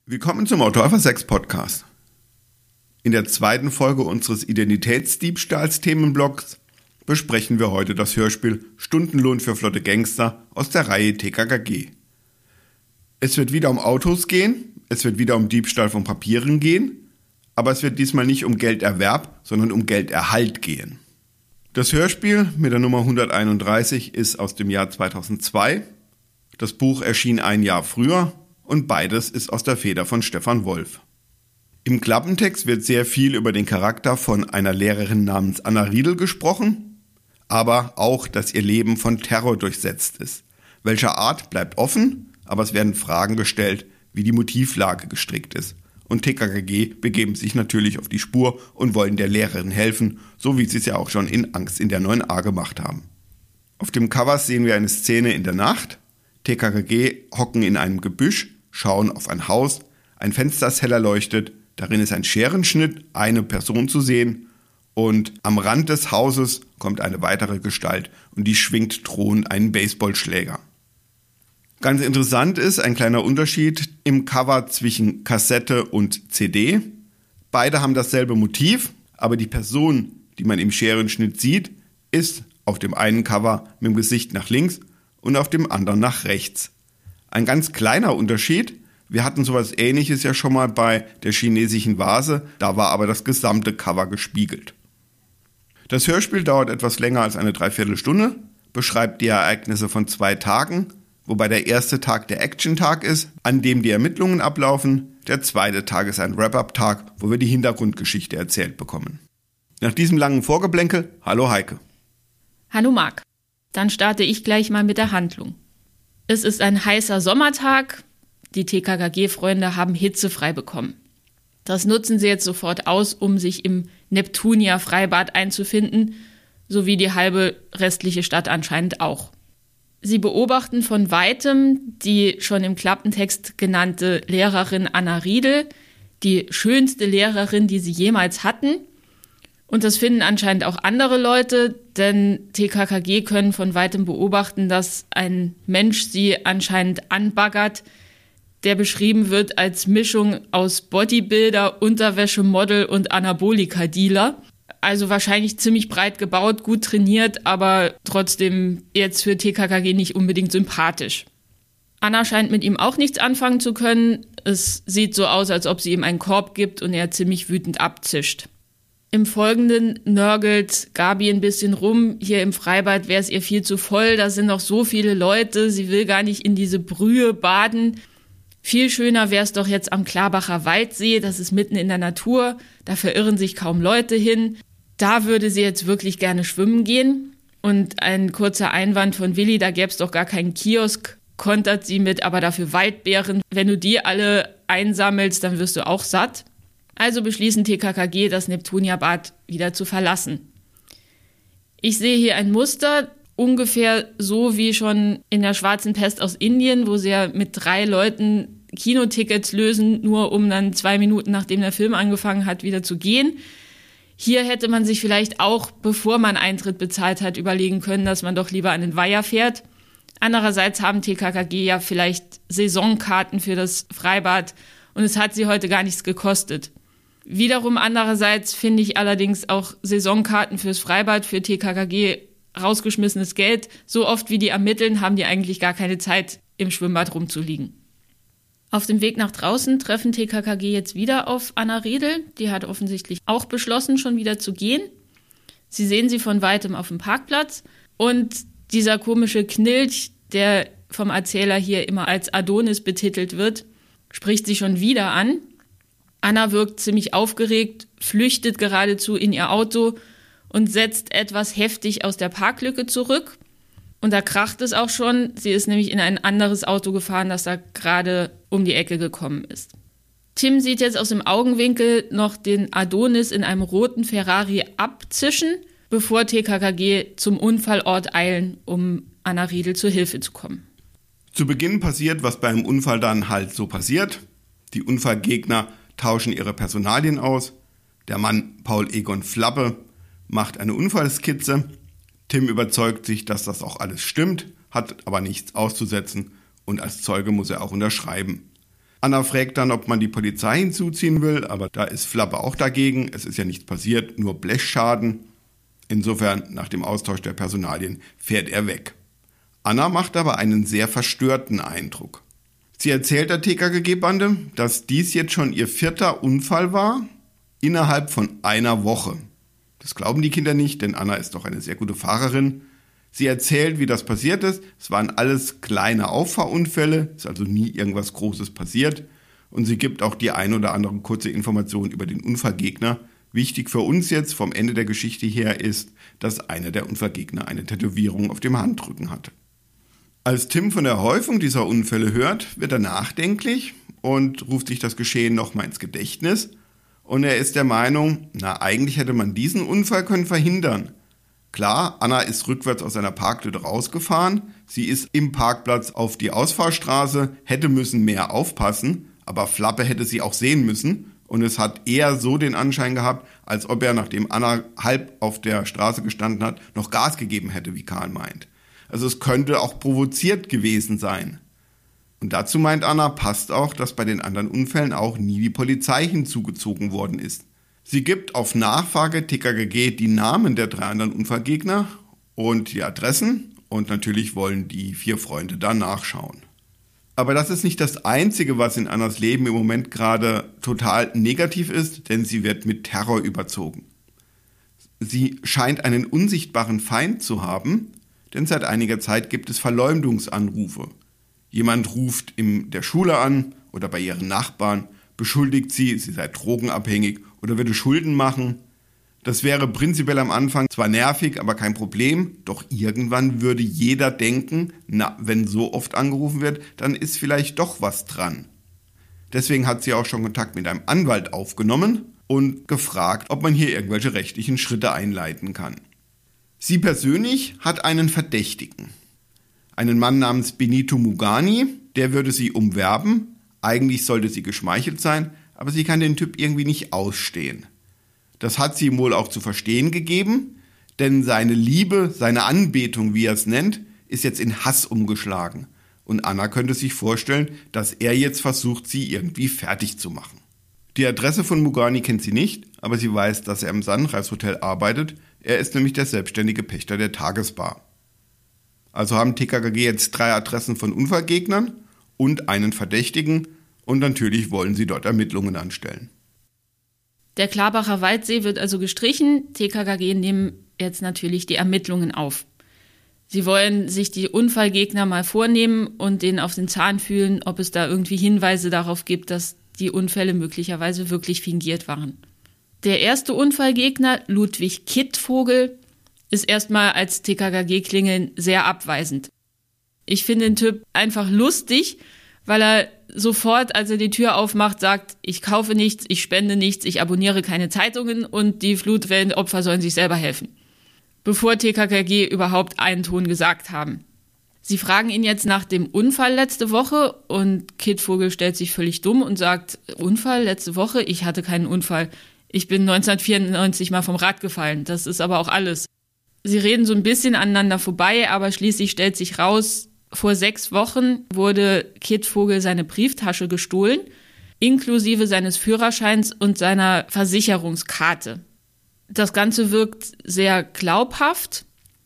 Willkommen zum Autor 6 Podcast. In der zweiten Folge unseres Identitätsdiebstahls-Themenblocks besprechen wir heute das Hörspiel Stundenlohn für flotte Gangster aus der Reihe TKKG. Es wird wieder um Autos gehen, es wird wieder um Diebstahl von Papieren gehen, aber es wird diesmal nicht um Gelderwerb, sondern um Gelderhalt gehen. Das Hörspiel mit der Nummer 131 ist aus dem Jahr 2002, das Buch erschien ein Jahr früher und beides ist aus der Feder von Stefan Wolf. Im Klappentext wird sehr viel über den Charakter von einer Lehrerin namens Anna Riedel gesprochen, aber auch, dass ihr Leben von Terror durchsetzt ist. Welcher Art bleibt offen, aber es werden Fragen gestellt, wie die Motivlage gestrickt ist. Und TKKG begeben sich natürlich auf die Spur und wollen der Lehrerin helfen, so wie sie es ja auch schon in Angst in der 9a gemacht haben. Auf dem Cover sehen wir eine Szene in der Nacht. TKKG hocken in einem Gebüsch, schauen auf ein Haus, ein Fenster, das heller leuchtet, darin ist ein Scherenschnitt, eine Person zu sehen und am Rand des Hauses kommt eine weitere Gestalt und die schwingt drohend einen Baseballschläger. Ganz interessant ist ein kleiner Unterschied im Cover zwischen Kassette und CD. Beide haben dasselbe Motiv, aber die Person, die man im Scherenschnitt sieht, ist auf dem einen Cover mit dem Gesicht nach links und auf dem anderen nach rechts. Ein ganz kleiner Unterschied, wir hatten sowas Ähnliches ja schon mal bei der chinesischen Vase, da war aber das gesamte Cover gespiegelt. Das Hörspiel dauert etwas länger als eine Dreiviertelstunde, beschreibt die Ereignisse von 2 Tagen, wobei der erste Tag der Action-Tag ist, an dem die Ermittlungen ablaufen, der zweite Tag ist ein Wrap-Up-Tag, wo wir die Hintergrundgeschichte erzählt bekommen. Nach diesem langen Vorgeplänkel, hallo Heike. Hallo Marc, dann starte ich gleich mal mit der Handlung. Es ist ein heißer Sommertag, die TKKG-Freunde haben Hitze frei bekommen. Das nutzen sie jetzt sofort aus, um sich im Neptunia-Freibad einzufinden, sowie die halbe restliche Stadt anscheinend auch. Sie beobachten von Weitem die schon im Klappentext genannte Lehrerin Anna Riedel, die schönste Lehrerin, die sie jemals hatten. Und das finden anscheinend auch andere Leute, denn TKKG können von Weitem beobachten, dass ein Mensch sie anscheinend anbaggert, der beschrieben wird als Mischung aus Bodybuilder, Unterwäschemodel und Anabolika-Dealer. Also wahrscheinlich ziemlich breit gebaut, gut trainiert, aber trotzdem jetzt für TKKG nicht unbedingt sympathisch. Anna scheint mit ihm auch nichts anfangen zu können. Es sieht so aus, als ob sie ihm einen Korb gibt und er ziemlich wütend abzischt. Im Folgenden nörgelt Gabi ein bisschen rum. Hier im Freibad wäre es ihr viel zu voll. Da sind noch so viele Leute. Sie will gar nicht in diese Brühe baden. Viel schöner wäre es doch jetzt am Klarbacher Waldsee. Das ist mitten in der Natur. Da verirren sich kaum Leute hin. Da würde sie jetzt wirklich gerne schwimmen gehen. Und ein kurzer Einwand von Willi, da gäbe es doch gar keinen Kiosk, kontert sie mit, aber dafür Waldbeeren. Wenn du die alle einsammelst, dann wirst du auch satt. Also beschließen TKKG, das Neptunia-Bad wieder zu verlassen. Ich sehe hier ein Muster, ungefähr so wie schon in der Schwarzen Pest aus Indien, wo sie ja mit 3 Leuten Kinotickets lösen, nur um dann 2 Minuten, nachdem der Film angefangen hat, wieder zu gehen. Hier hätte man sich vielleicht auch, bevor man Eintritt bezahlt hat, überlegen können, dass man doch lieber an den Weiher fährt. Andererseits haben TKKG ja vielleicht Saisonkarten für das Freibad und es hat sie heute gar nichts gekostet. Wiederum andererseits finde ich allerdings auch Saisonkarten fürs Freibad für TKKG rausgeschmissenes Geld. So oft wie die ermitteln, haben die eigentlich gar keine Zeit, im Schwimmbad rumzuliegen. Auf dem Weg nach draußen treffen TKKG jetzt wieder auf Anna Riedel. Die hat offensichtlich auch beschlossen, schon wieder zu gehen. Sie sehen sie von weitem auf dem Parkplatz. Und dieser komische Knilch, der vom Erzähler hier immer als Adonis betitelt wird, spricht sie schon wieder an. Anna wirkt ziemlich aufgeregt, flüchtet geradezu in ihr Auto und setzt etwas heftig aus der Parklücke zurück. Und da kracht es auch schon. Sie ist nämlich in ein anderes Auto gefahren, das da gerade um die Ecke gekommen ist. Tim sieht jetzt aus dem Augenwinkel noch den Adonis in einem roten Ferrari abzischen, bevor TKKG zum Unfallort eilen, um Anna Riedel zur Hilfe zu kommen. Zu Beginn passiert, was bei einem Unfall dann halt so passiert. Die Unfallgegner tauschen ihre Personalien aus. Der Mann Paul Egon Flappe macht eine Unfallskizze. Tim überzeugt sich, dass das auch alles stimmt, hat aber nichts auszusetzen und als Zeuge muss er auch unterschreiben. Anna fragt dann, ob man die Polizei hinzuziehen will, aber da ist Flappe auch dagegen. Es ist ja nichts passiert, nur Blechschaden. Insofern, nach dem Austausch der Personalien, fährt er weg. Anna macht aber einen sehr verstörten Eindruck. Sie erzählt der TKKG-Bande, dass dies jetzt schon ihr 4. Unfall war, innerhalb von einer Woche. Das glauben die Kinder nicht, denn Anna ist doch eine sehr gute Fahrerin. Sie erzählt, wie das passiert ist. Es waren alles kleine Auffahrunfälle, ist also nie irgendwas Großes passiert. Und sie gibt auch die ein oder andere kurze Information über den Unfallgegner. Wichtig für uns jetzt vom Ende der Geschichte her ist, dass einer der Unfallgegner eine Tätowierung auf dem Handrücken hatte. Als Tim von der Häufung dieser Unfälle hört, wird er nachdenklich und ruft sich das Geschehen nochmal ins Gedächtnis. Und er ist der Meinung, eigentlich hätte man diesen Unfall können verhindern. Klar, Anna ist rückwärts aus seiner Parklücke rausgefahren. Sie ist im Parkplatz auf die Ausfahrstraße, hätte müssen mehr aufpassen, aber Flappe hätte sie auch sehen müssen. Und es hat eher so den Anschein gehabt, als ob er, nachdem Anna halb auf der Straße gestanden hat, noch Gas gegeben hätte, wie Karl meint. Also es könnte auch provoziert gewesen sein. Und dazu meint Anna, passt auch, dass bei den anderen Unfällen auch nie die Polizei hinzugezogen worden ist. Sie gibt auf Nachfrage TKKG die Namen der 3 anderen Unfallgegner und die Adressen und natürlich wollen die 4 Freunde da nachschauen. Aber das ist nicht das Einzige, was in Annas Leben im Moment gerade total negativ ist, denn sie wird mit Terror überzogen. Sie scheint einen unsichtbaren Feind zu haben, denn seit einiger Zeit gibt es Verleumdungsanrufe. Jemand ruft in der Schule an oder bei ihren Nachbarn, beschuldigt sie sei drogenabhängig oder würde Schulden machen. Das wäre prinzipiell am Anfang zwar nervig, aber kein Problem, doch irgendwann würde jeder denken, wenn so oft angerufen wird, dann ist vielleicht doch was dran. Deswegen hat sie auch schon Kontakt mit einem Anwalt aufgenommen und gefragt, ob man hier irgendwelche rechtlichen Schritte einleiten kann. Sie persönlich hat einen Verdächtigen. Einen Mann namens Benito Mugani, der würde sie umwerben. Eigentlich sollte sie geschmeichelt sein, aber sie kann den Typ irgendwie nicht ausstehen. Das hat sie ihm wohl auch zu verstehen gegeben, denn seine Liebe, seine Anbetung, wie er es nennt, ist jetzt in Hass umgeschlagen. Und Anna könnte sich vorstellen, dass er jetzt versucht, sie irgendwie fertig zu machen. Die Adresse von Mugani kennt sie nicht, aber sie weiß, dass er im Sunrise Hotel arbeitet. Er ist nämlich der selbstständige Pächter der Tagesbar. Also haben TKKG jetzt 3 Adressen von Unfallgegnern und einen Verdächtigen und natürlich wollen sie dort Ermittlungen anstellen. Der Klarbacher Waldsee wird also gestrichen. TKKG nehmen jetzt natürlich die Ermittlungen auf. Sie wollen sich die Unfallgegner mal vornehmen und denen auf den Zahn fühlen, ob es da irgendwie Hinweise darauf gibt, dass die Unfälle möglicherweise wirklich fingiert waren. Der erste Unfallgegner, Ludwig Kittvogel, ist erstmal als TKKG-Klingeln sehr abweisend. Ich finde den Typ einfach lustig, weil er sofort, als er die Tür aufmacht, sagt, ich kaufe nichts, ich spende nichts, ich abonniere keine Zeitungen und die Flutwellenopfer sollen sich selber helfen. Bevor TKKG überhaupt einen Ton gesagt haben. Sie fragen ihn jetzt nach dem Unfall letzte Woche und Kittvogel stellt sich völlig dumm und sagt, Unfall letzte Woche? Ich hatte keinen Unfall. Ich bin 1994 mal vom Rad gefallen. Das ist aber auch alles. Sie reden so ein bisschen aneinander vorbei, aber schließlich stellt sich raus, vor 6 Wochen wurde Kittvogel seine Brieftasche gestohlen, inklusive seines Führerscheins und seiner Versicherungskarte. Das Ganze wirkt sehr glaubhaft.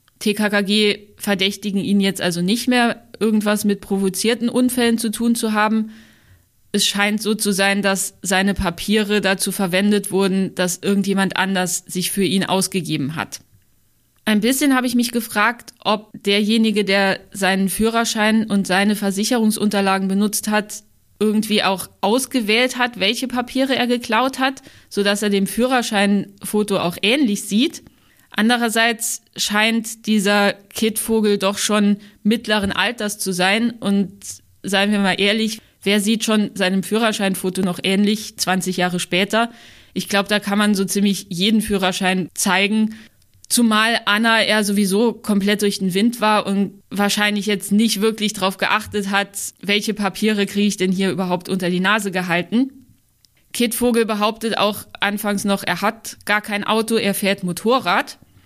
TKKG verdächtigen ihn jetzt also nicht mehr, irgendwas mit provozierten Unfällen zu tun zu haben. Es scheint so zu sein, dass seine Papiere dazu verwendet wurden, dass irgendjemand anders sich für ihn ausgegeben hat. Ein bisschen habe ich mich gefragt, ob derjenige, der seinen Führerschein und seine Versicherungsunterlagen benutzt hat, irgendwie auch ausgewählt hat, welche Papiere er geklaut hat, sodass er dem Führerscheinfoto auch ähnlich sieht. Andererseits scheint dieser Kittvogel doch schon mittleren Alters zu sein und seien wir mal ehrlich, wer sieht schon seinem Führerscheinfoto noch ähnlich 20 Jahre später? Ich glaube, da kann man so ziemlich jeden Führerschein zeigen. Zumal Anna er sowieso komplett durch den Wind war und wahrscheinlich jetzt nicht wirklich darauf geachtet hat, welche Papiere kriege ich denn hier überhaupt unter die Nase gehalten. Kittvogel behauptet auch anfangs noch, er hat gar kein Auto, er fährt Motorrad.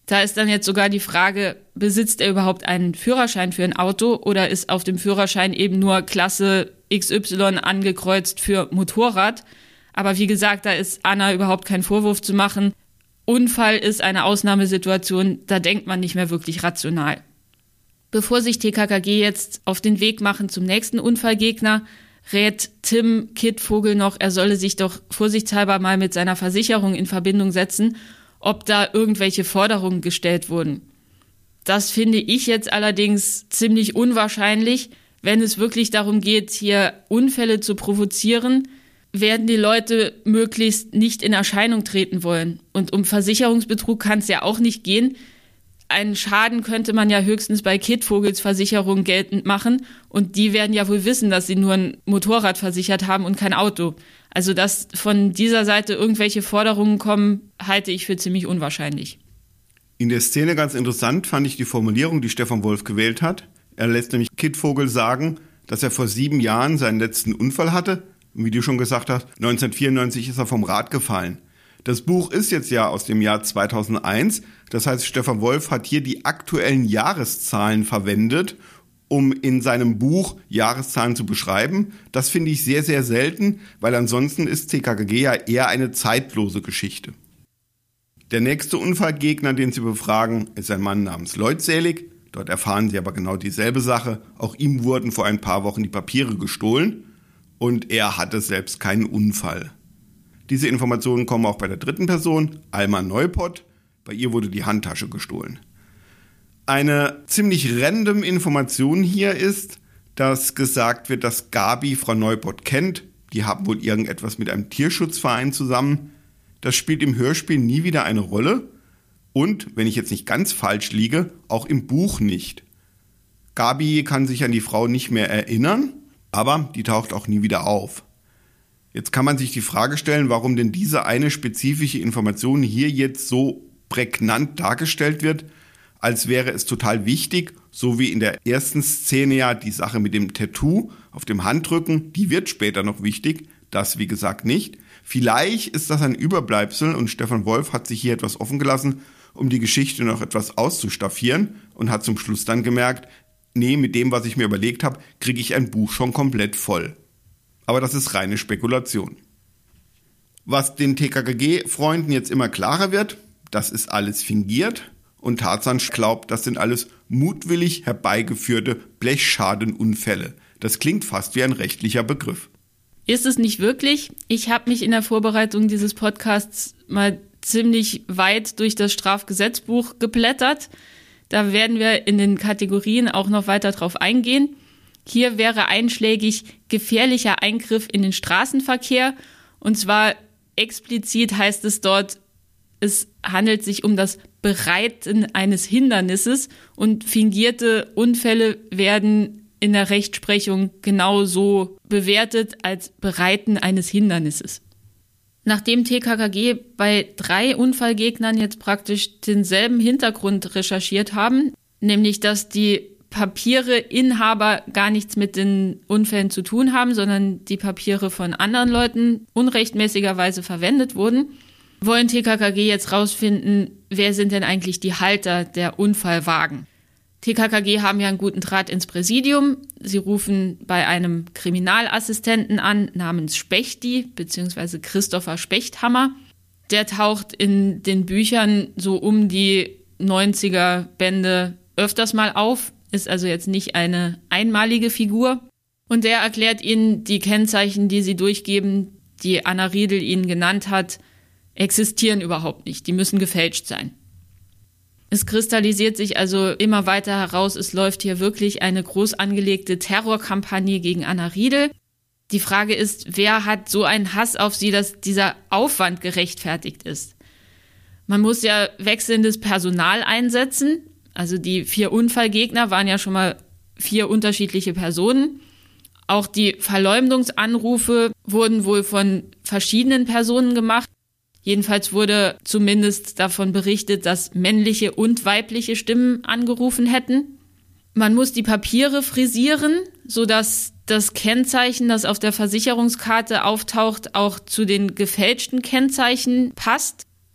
Da ist dann jetzt sogar die Frage, besitzt er überhaupt einen Führerschein für ein Auto oder ist auf dem Führerschein eben nur Klasse XY angekreuzt für Motorrad? Aber wie gesagt, da ist Anna überhaupt kein Vorwurf zu machen. Unfall ist eine Ausnahmesituation, da denkt man nicht mehr wirklich rational. Bevor sich TKKG jetzt auf den Weg machen zum nächsten Unfallgegner, rät Tim Kidvogel noch, er solle sich doch vorsichtshalber mal mit seiner Versicherung in Verbindung setzen, ob da irgendwelche Forderungen gestellt wurden. Das finde ich jetzt allerdings ziemlich unwahrscheinlich. Wenn es wirklich darum geht, hier Unfälle zu provozieren, werden die Leute möglichst nicht in Erscheinung treten wollen. Und um Versicherungsbetrug kann es ja auch nicht gehen. Einen Schaden könnte man ja höchstens bei Kidvogels Versicherung geltend machen. Und die werden ja wohl wissen, dass sie nur ein Motorrad versichert haben und kein Auto. Also, dass von dieser Seite irgendwelche Forderungen kommen, halte ich für ziemlich unwahrscheinlich. In der Szene ganz interessant fand ich die Formulierung, die Stefan Wolf gewählt hat. Er lässt nämlich Kidvogel sagen, dass er vor 7 Jahren seinen letzten Unfall hatte. Und wie du schon gesagt hast, 1994 ist er vom Rad gefallen. Das Buch ist jetzt ja aus dem Jahr 2001. Das heißt, Stefan Wolf hat hier die aktuellen Jahreszahlen verwendet, um in seinem Buch Jahreszahlen zu beschreiben. Das finde ich sehr, sehr selten, weil ansonsten ist TKKG ja eher eine zeitlose Geschichte. Der nächste Unfallgegner, den sie befragen, ist ein Mann namens Leutselig. Dort erfahren sie aber genau dieselbe Sache. Auch ihm wurden vor ein paar Wochen die Papiere gestohlen und er hatte selbst keinen Unfall. Diese Informationen kommen auch bei der dritten Person, Alma Neupott. Bei ihr wurde die Handtasche gestohlen. Eine ziemlich random Information hier ist, dass gesagt wird, dass Gabi Frau Neupott kennt. Die haben wohl irgendetwas mit einem Tierschutzverein zusammen. Das spielt im Hörspiel nie wieder eine Rolle. Und, wenn ich jetzt nicht ganz falsch liege, auch im Buch nicht. Gabi kann sich an die Frau nicht mehr erinnern, aber die taucht auch nie wieder auf. Jetzt kann man sich die Frage stellen, warum denn diese eine spezifische Information hier jetzt so prägnant dargestellt wird, als wäre es total wichtig, so wie in der ersten Szene ja die Sache mit dem Tattoo auf dem Handrücken, die wird später noch wichtig, das wie gesagt nicht. Vielleicht ist das ein Überbleibsel und Stefan Wolf hat sich hier etwas offen gelassen, um die Geschichte noch etwas auszustaffieren und hat zum Schluss dann gemerkt, nee, mit dem, was ich mir überlegt habe, kriege ich ein Buch schon komplett voll. Aber das ist reine Spekulation. Was den TKKG-Freunden jetzt immer klarer wird, das ist alles fingiert und Tarzan glaubt, das sind alles mutwillig herbeigeführte Blechschadenunfälle. Das klingt fast wie ein rechtlicher Begriff. Ist es nicht wirklich? Ich habe mich in der Vorbereitung dieses Podcasts mal ziemlich weit durch das Strafgesetzbuch geblättert. Da werden wir in den Kategorien auch noch weiter drauf eingehen. Hier wäre einschlägig gefährlicher Eingriff in den Straßenverkehr. Und zwar explizit heißt es dort, es handelt sich um das Bereiten eines Hindernisses und fingierte Unfälle werden in der Rechtsprechung genauso bewertet als Bereiten eines Hindernisses. Nachdem TKKG bei 3 Unfallgegnern jetzt praktisch denselben Hintergrund recherchiert haben, nämlich dass die Papiereinhaber gar nichts mit den Unfällen zu tun haben, sondern die Papiere von anderen Leuten unrechtmäßigerweise verwendet wurden, wollen TKKG jetzt rausfinden, wer sind denn eigentlich die Halter der Unfallwagen. TKKG haben ja einen guten Draht ins Präsidium. Sie rufen bei einem Kriminalassistenten an namens Spechti bzw. Christopher Spechthammer. Der taucht in den Büchern so um die 90er Bände öfters mal auf, ist also jetzt nicht eine einmalige Figur. Und der erklärt ihnen, die Kennzeichen, die sie durchgeben, die Anna Riedel ihnen genannt hat, existieren überhaupt nicht. Die müssen gefälscht sein. Es kristallisiert sich also immer weiter heraus, es läuft hier wirklich eine groß angelegte Terrorkampagne gegen Anna Riedel. Die Frage ist, wer hat so einen Hass auf sie, dass dieser Aufwand gerechtfertigt ist? Man muss ja wechselndes Personal einsetzen. Also die 4 Unfallgegner waren ja schon mal 4 unterschiedliche Personen. Auch die Verleumdungsanrufe wurden wohl von verschiedenen Personen gemacht. Jedenfalls wurde zumindest davon berichtet, dass männliche und weibliche Stimmen angerufen hätten. Man muss die Papiere frisieren, sodass das Kennzeichen, das auf der Versicherungskarte auftaucht, auch zu den gefälschten Kennzeichen passt.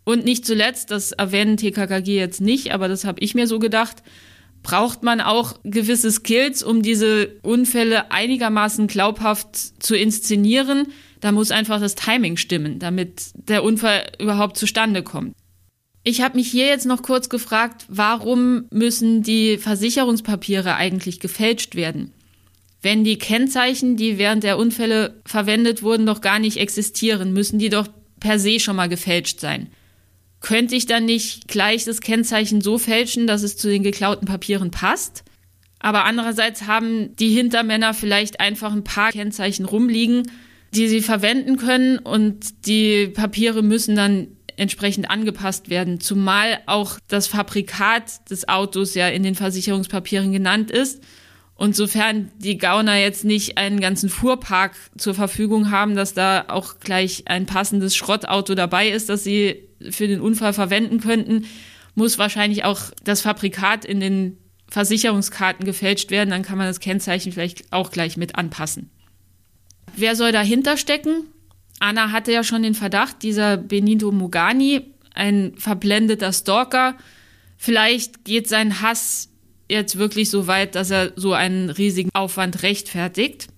Und nicht zuletzt, das erwähnen TKKG jetzt nicht, aber das habe ich mir so gedacht, braucht man auch gewisse Skills, um diese Unfälle einigermaßen glaubhaft zu inszenieren. Da muss einfach das Timing stimmen, damit der Unfall überhaupt zustande kommt. Ich habe mich hier jetzt noch kurz gefragt, warum müssen die Versicherungspapiere eigentlich gefälscht werden? Wenn die Kennzeichen, die während der Unfälle verwendet wurden, doch gar nicht existieren, müssen die doch per se schon mal gefälscht sein. Könnte ich dann nicht gleich das Kennzeichen so fälschen, dass es zu den geklauten Papieren passt? Aber andererseits haben die Hintermänner vielleicht einfach ein paar Kennzeichen rumliegen, die sie verwenden können, und die Papiere müssen dann entsprechend angepasst werden, zumal auch das Fabrikat des Autos ja in den Versicherungspapieren genannt ist. Und sofern die Gauner jetzt nicht einen ganzen Fuhrpark zur Verfügung haben, dass da auch gleich ein passendes Schrottauto dabei ist, das sie für den Unfall verwenden könnten, muss wahrscheinlich auch das Fabrikat in den Versicherungskarten gefälscht werden. Dann kann man das Kennzeichen vielleicht auch gleich mit anpassen. Wer soll dahinter stecken? Anna hatte ja schon den Verdacht, dieser Benito Mogani, ein verblendeter Stalker. Vielleicht geht sein Hass jetzt wirklich so weit, dass er so einen riesigen Aufwand rechtfertigt.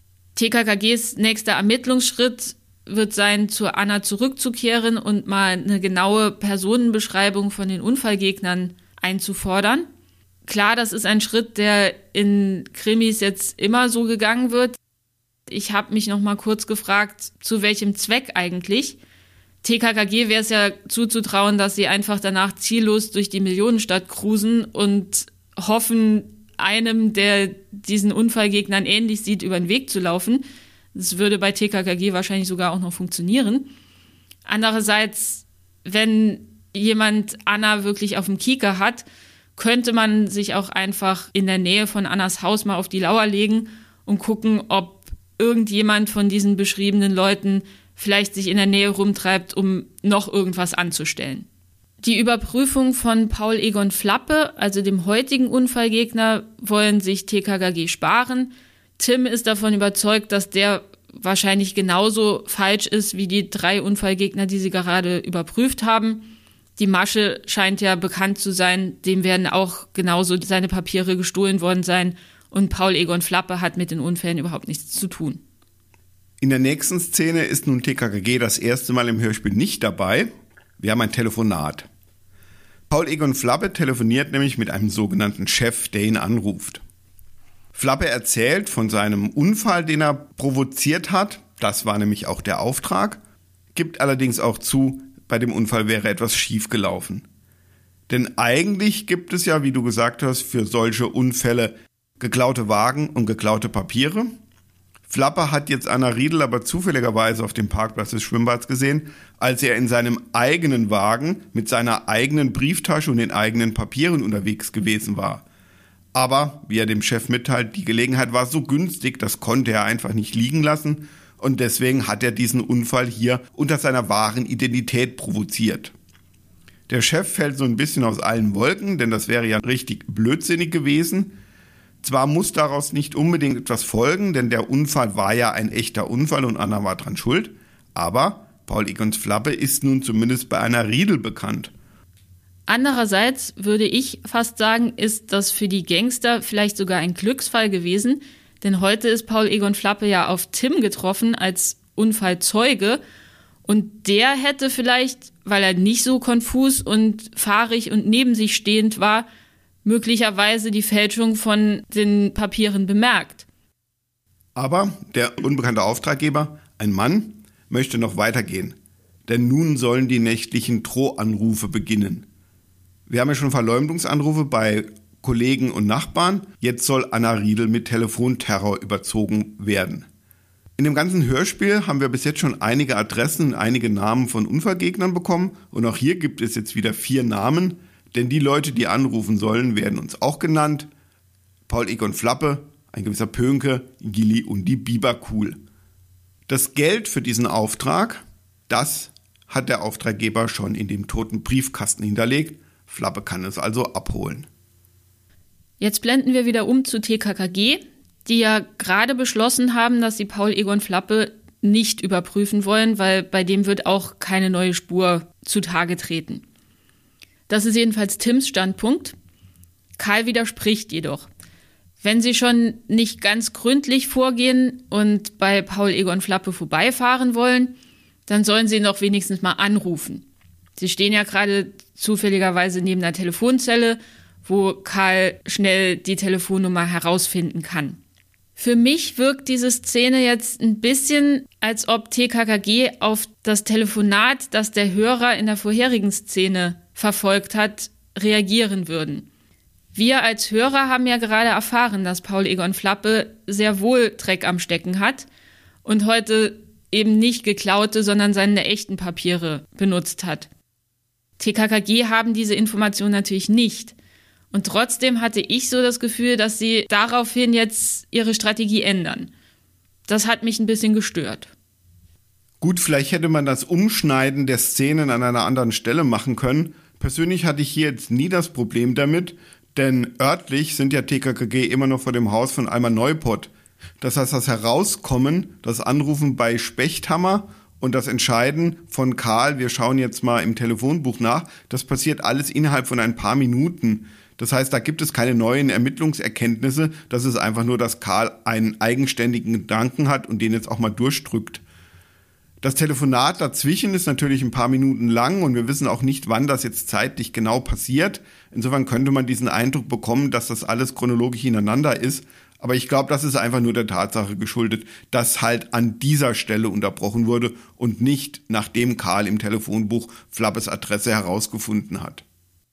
TKKGs nächster Ermittlungsschritt wird sein, zu Anna zurückzukehren und mal eine genaue Personenbeschreibung von den Unfallgegnern einzufordern. Klar, das ist ein Schritt, der in Krimis jetzt immer so gegangen wird. Ich habe mich noch mal kurz gefragt, zu welchem Zweck eigentlich? TKKG wäre es ja zuzutrauen, dass sie einfach danach ziellos durch die Millionenstadt cruisen und hoffen, einem, der diesen Unfallgegnern ähnlich sieht, über den Weg zu laufen. Das würde bei TKKG wahrscheinlich sogar auch noch funktionieren. Andererseits, wenn jemand Anna wirklich auf dem Kieker hat, könnte man sich auch einfach in der Nähe von Annas Haus mal auf die Lauer legen und gucken, ob irgendjemand von diesen beschriebenen Leuten vielleicht sich in der Nähe rumtreibt, um noch irgendwas anzustellen. Die Überprüfung von Paul Egon Flappe, also dem heutigen Unfallgegner, wollen sich TKKG sparen. Tim ist davon überzeugt, dass der wahrscheinlich genauso falsch ist wie die 3 Unfallgegner, die sie gerade überprüft haben. Die Masche scheint ja bekannt zu sein, dem werden auch genauso seine Papiere gestohlen worden sein, und Paul Egon Flappe hat mit den Unfällen überhaupt nichts zu tun. In der nächsten Szene ist nun TKKG das erste Mal im Hörspiel nicht dabei. Wir haben ein Telefonat. Paul Egon Flappe telefoniert nämlich mit einem sogenannten Chef, der ihn anruft. Flappe erzählt von seinem Unfall, den er provoziert hat. Das war nämlich auch der Auftrag. Gibt allerdings auch zu, bei dem Unfall wäre etwas schief gelaufen. Denn eigentlich gibt es ja, wie du gesagt hast, für solche Unfälle geklaute Wagen und geklaute Papiere. Flappe hat jetzt Anna Riedel aber zufälligerweise auf dem Parkplatz des Schwimmbads gesehen, als er in seinem eigenen Wagen mit seiner eigenen Brieftasche und den eigenen Papieren unterwegs gewesen war. Aber, wie er dem Chef mitteilt, die Gelegenheit war so günstig, das konnte er einfach nicht liegen lassen, und deswegen hat er diesen Unfall hier unter seiner wahren Identität provoziert. Der Chef fällt so ein bisschen aus allen Wolken, denn das wäre ja richtig blödsinnig gewesen. Zwar muss daraus nicht unbedingt etwas folgen, denn der Unfall war ja ein echter Unfall und Anna war dran schuld, aber Paul Egon Flappe ist nun zumindest bei Anna Riedel bekannt. Andererseits würde ich fast sagen, ist das für die Gangster vielleicht sogar ein Glücksfall gewesen, denn heute ist Paul Egon Flappe ja auf Tim getroffen als Unfallzeuge, und der hätte vielleicht, weil er nicht so konfus und fahrig und neben sich stehend war, möglicherweise die Fälschung von den Papieren bemerkt. Aber der unbekannte Auftraggeber, ein Mann, möchte noch weitergehen. Denn nun sollen die nächtlichen Drohanrufe beginnen. Wir haben ja schon Verleumdungsanrufe bei Kollegen und Nachbarn. Jetzt soll Anna Riedel mit Telefonterror überzogen werden. In dem ganzen Hörspiel haben wir bis jetzt schon einige Adressen und einige Namen von Unfallgegnern bekommen. Und auch hier gibt es jetzt wieder 4 Namen. Denn die Leute, die anrufen sollen, werden uns auch genannt. Paul Egon Flappe, ein gewisser Pönke, Gilli und die Biberkuhl. Das Geld für diesen Auftrag, das hat der Auftraggeber schon in dem toten Briefkasten hinterlegt. Flappe kann es also abholen. Jetzt blenden wir wieder um zu TKKG, die ja gerade beschlossen haben, dass sie Paul Egon Flappe nicht überprüfen wollen, weil bei dem wird auch keine neue Spur zutage treten. Das ist jedenfalls Tims Standpunkt. Karl widerspricht jedoch. Wenn sie schon nicht ganz gründlich vorgehen und bei Paul Egon Flappe vorbeifahren wollen, dann sollen sie ihn doch wenigstens mal anrufen. Sie stehen ja gerade zufälligerweise neben der Telefonzelle, wo Karl schnell die Telefonnummer herausfinden kann. Für mich wirkt diese Szene jetzt ein bisschen, als ob TKKG auf das Telefonat, das der Hörer in der vorherigen Szene verfolgt hat, reagieren würden. Wir als Hörer haben ja gerade erfahren, dass Paul Egon Flappe sehr wohl Dreck am Stecken hat und heute eben nicht geklaute, sondern seine echten Papiere benutzt hat. TKKG haben diese Information natürlich nicht. Und trotzdem hatte ich so das Gefühl, dass sie daraufhin jetzt ihre Strategie ändern. Das hat mich ein bisschen gestört. Gut, vielleicht hätte man das Umschneiden der Szenen an einer anderen Stelle machen können. Persönlich hatte ich hier jetzt nie das Problem damit, denn örtlich sind ja TKKG immer noch vor dem Haus von Alma Neupott. Das heißt, das Herauskommen, das Anrufen bei Spechthammer und das Entscheiden von Karl, wir schauen jetzt mal im Telefonbuch nach, das passiert alles innerhalb von ein paar Minuten. Das heißt, da gibt es keine neuen Ermittlungserkenntnisse, das ist einfach nur, dass Karl einen eigenständigen Gedanken hat und den jetzt auch mal durchdrückt. Das Telefonat dazwischen ist natürlich ein paar Minuten lang und wir wissen auch nicht, wann das jetzt zeitlich genau passiert. Insofern könnte man diesen Eindruck bekommen, dass das alles chronologisch ineinander ist. Aber ich glaube, das ist einfach nur der Tatsache geschuldet, dass halt an dieser Stelle unterbrochen wurde und nicht nachdem Karl im Telefonbuch Flappes Adresse herausgefunden hat.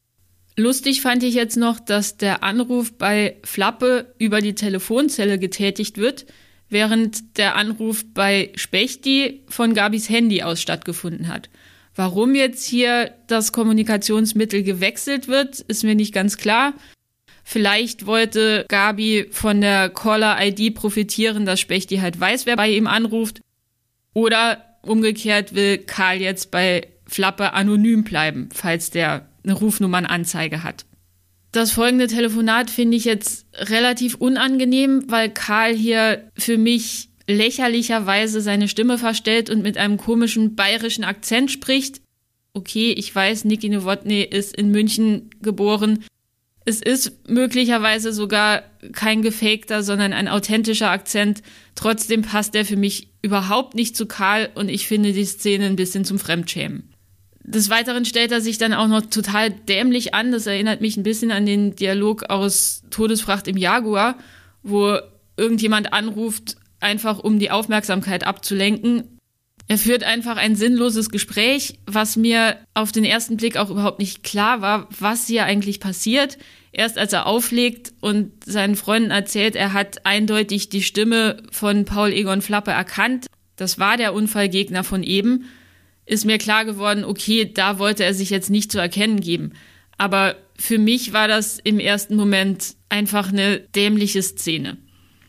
Lustig fand ich jetzt noch, dass der Anruf bei Flappe über die Telefonzelle getätigt wird, während der Anruf bei Spechti von Gabis Handy aus stattgefunden hat. Warum jetzt hier das Kommunikationsmittel gewechselt wird, ist mir nicht ganz klar. Vielleicht wollte Gabi von der Caller-ID profitieren, dass Spechti halt weiß, wer bei ihm anruft. Oder umgekehrt will Karl jetzt bei Flappe anonym bleiben, falls der eine Rufnummernanzeige hat. Das folgende Telefonat finde ich jetzt relativ unangenehm, weil Karl hier für mich lächerlicherweise seine Stimme verstellt und mit einem komischen bayerischen Akzent spricht. Okay, ich weiß, Niki Nowotny ist in München geboren. Es ist möglicherweise sogar kein gefakter, sondern ein authentischer Akzent. Trotzdem passt der für mich überhaupt nicht zu Karl und ich finde die Szene ein bisschen zum Fremdschämen. Des Weiteren stellt er sich dann auch noch total dämlich an. Das erinnert mich ein bisschen an den Dialog aus Todesfracht im Jaguar, wo irgendjemand anruft, einfach um die Aufmerksamkeit abzulenken. Er führt einfach ein sinnloses Gespräch, was mir auf den ersten Blick auch überhaupt nicht klar war, was hier eigentlich passiert. Erst als er auflegt und seinen Freunden erzählt, er hat eindeutig die Stimme von Paul Egon Flappe erkannt. Das war der Unfallgegner von eben. Ist mir klar geworden, okay, da wollte er sich jetzt nicht zu erkennen geben. Aber für mich war das im ersten Moment einfach eine dämliche Szene.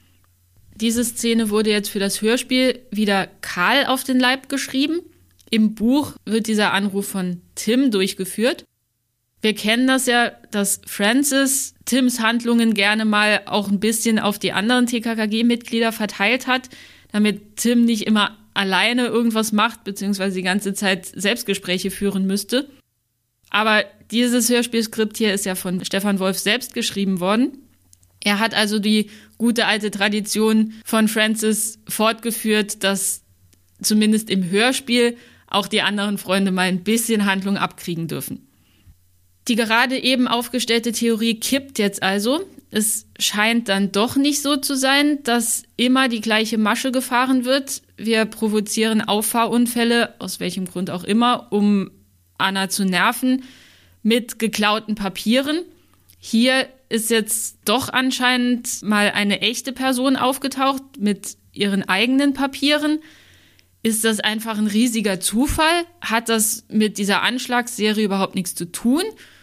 Diese Szene wurde jetzt für das Hörspiel wieder Karl auf den Leib geschrieben. Im Buch wird dieser Anruf von Tim durchgeführt. Wir kennen das ja, dass Francis Tims Handlungen gerne mal auch ein bisschen auf die anderen TKKG-Mitglieder verteilt hat, damit Tim nicht immer alleine irgendwas macht, beziehungsweise die ganze Zeit Selbstgespräche führen müsste. Aber dieses Hörspielskript hier ist ja von Stefan Wolf selbst geschrieben worden. Er hat also die gute alte Tradition von Francis fortgeführt, dass zumindest im Hörspiel auch die anderen Freunde mal ein bisschen Handlung abkriegen dürfen. Die gerade eben aufgestellte Theorie kippt jetzt also. Es scheint dann doch nicht so zu sein, dass immer die gleiche Masche gefahren wird. Wir provozieren Auffahrunfälle, aus welchem Grund auch immer, um Anna zu nerven, mit geklauten Papieren. Hier ist jetzt doch anscheinend mal eine echte Person aufgetaucht mit ihren eigenen Papieren. Ist das einfach ein riesiger Zufall? Hat das mit dieser Anschlagsserie überhaupt nichts zu tun?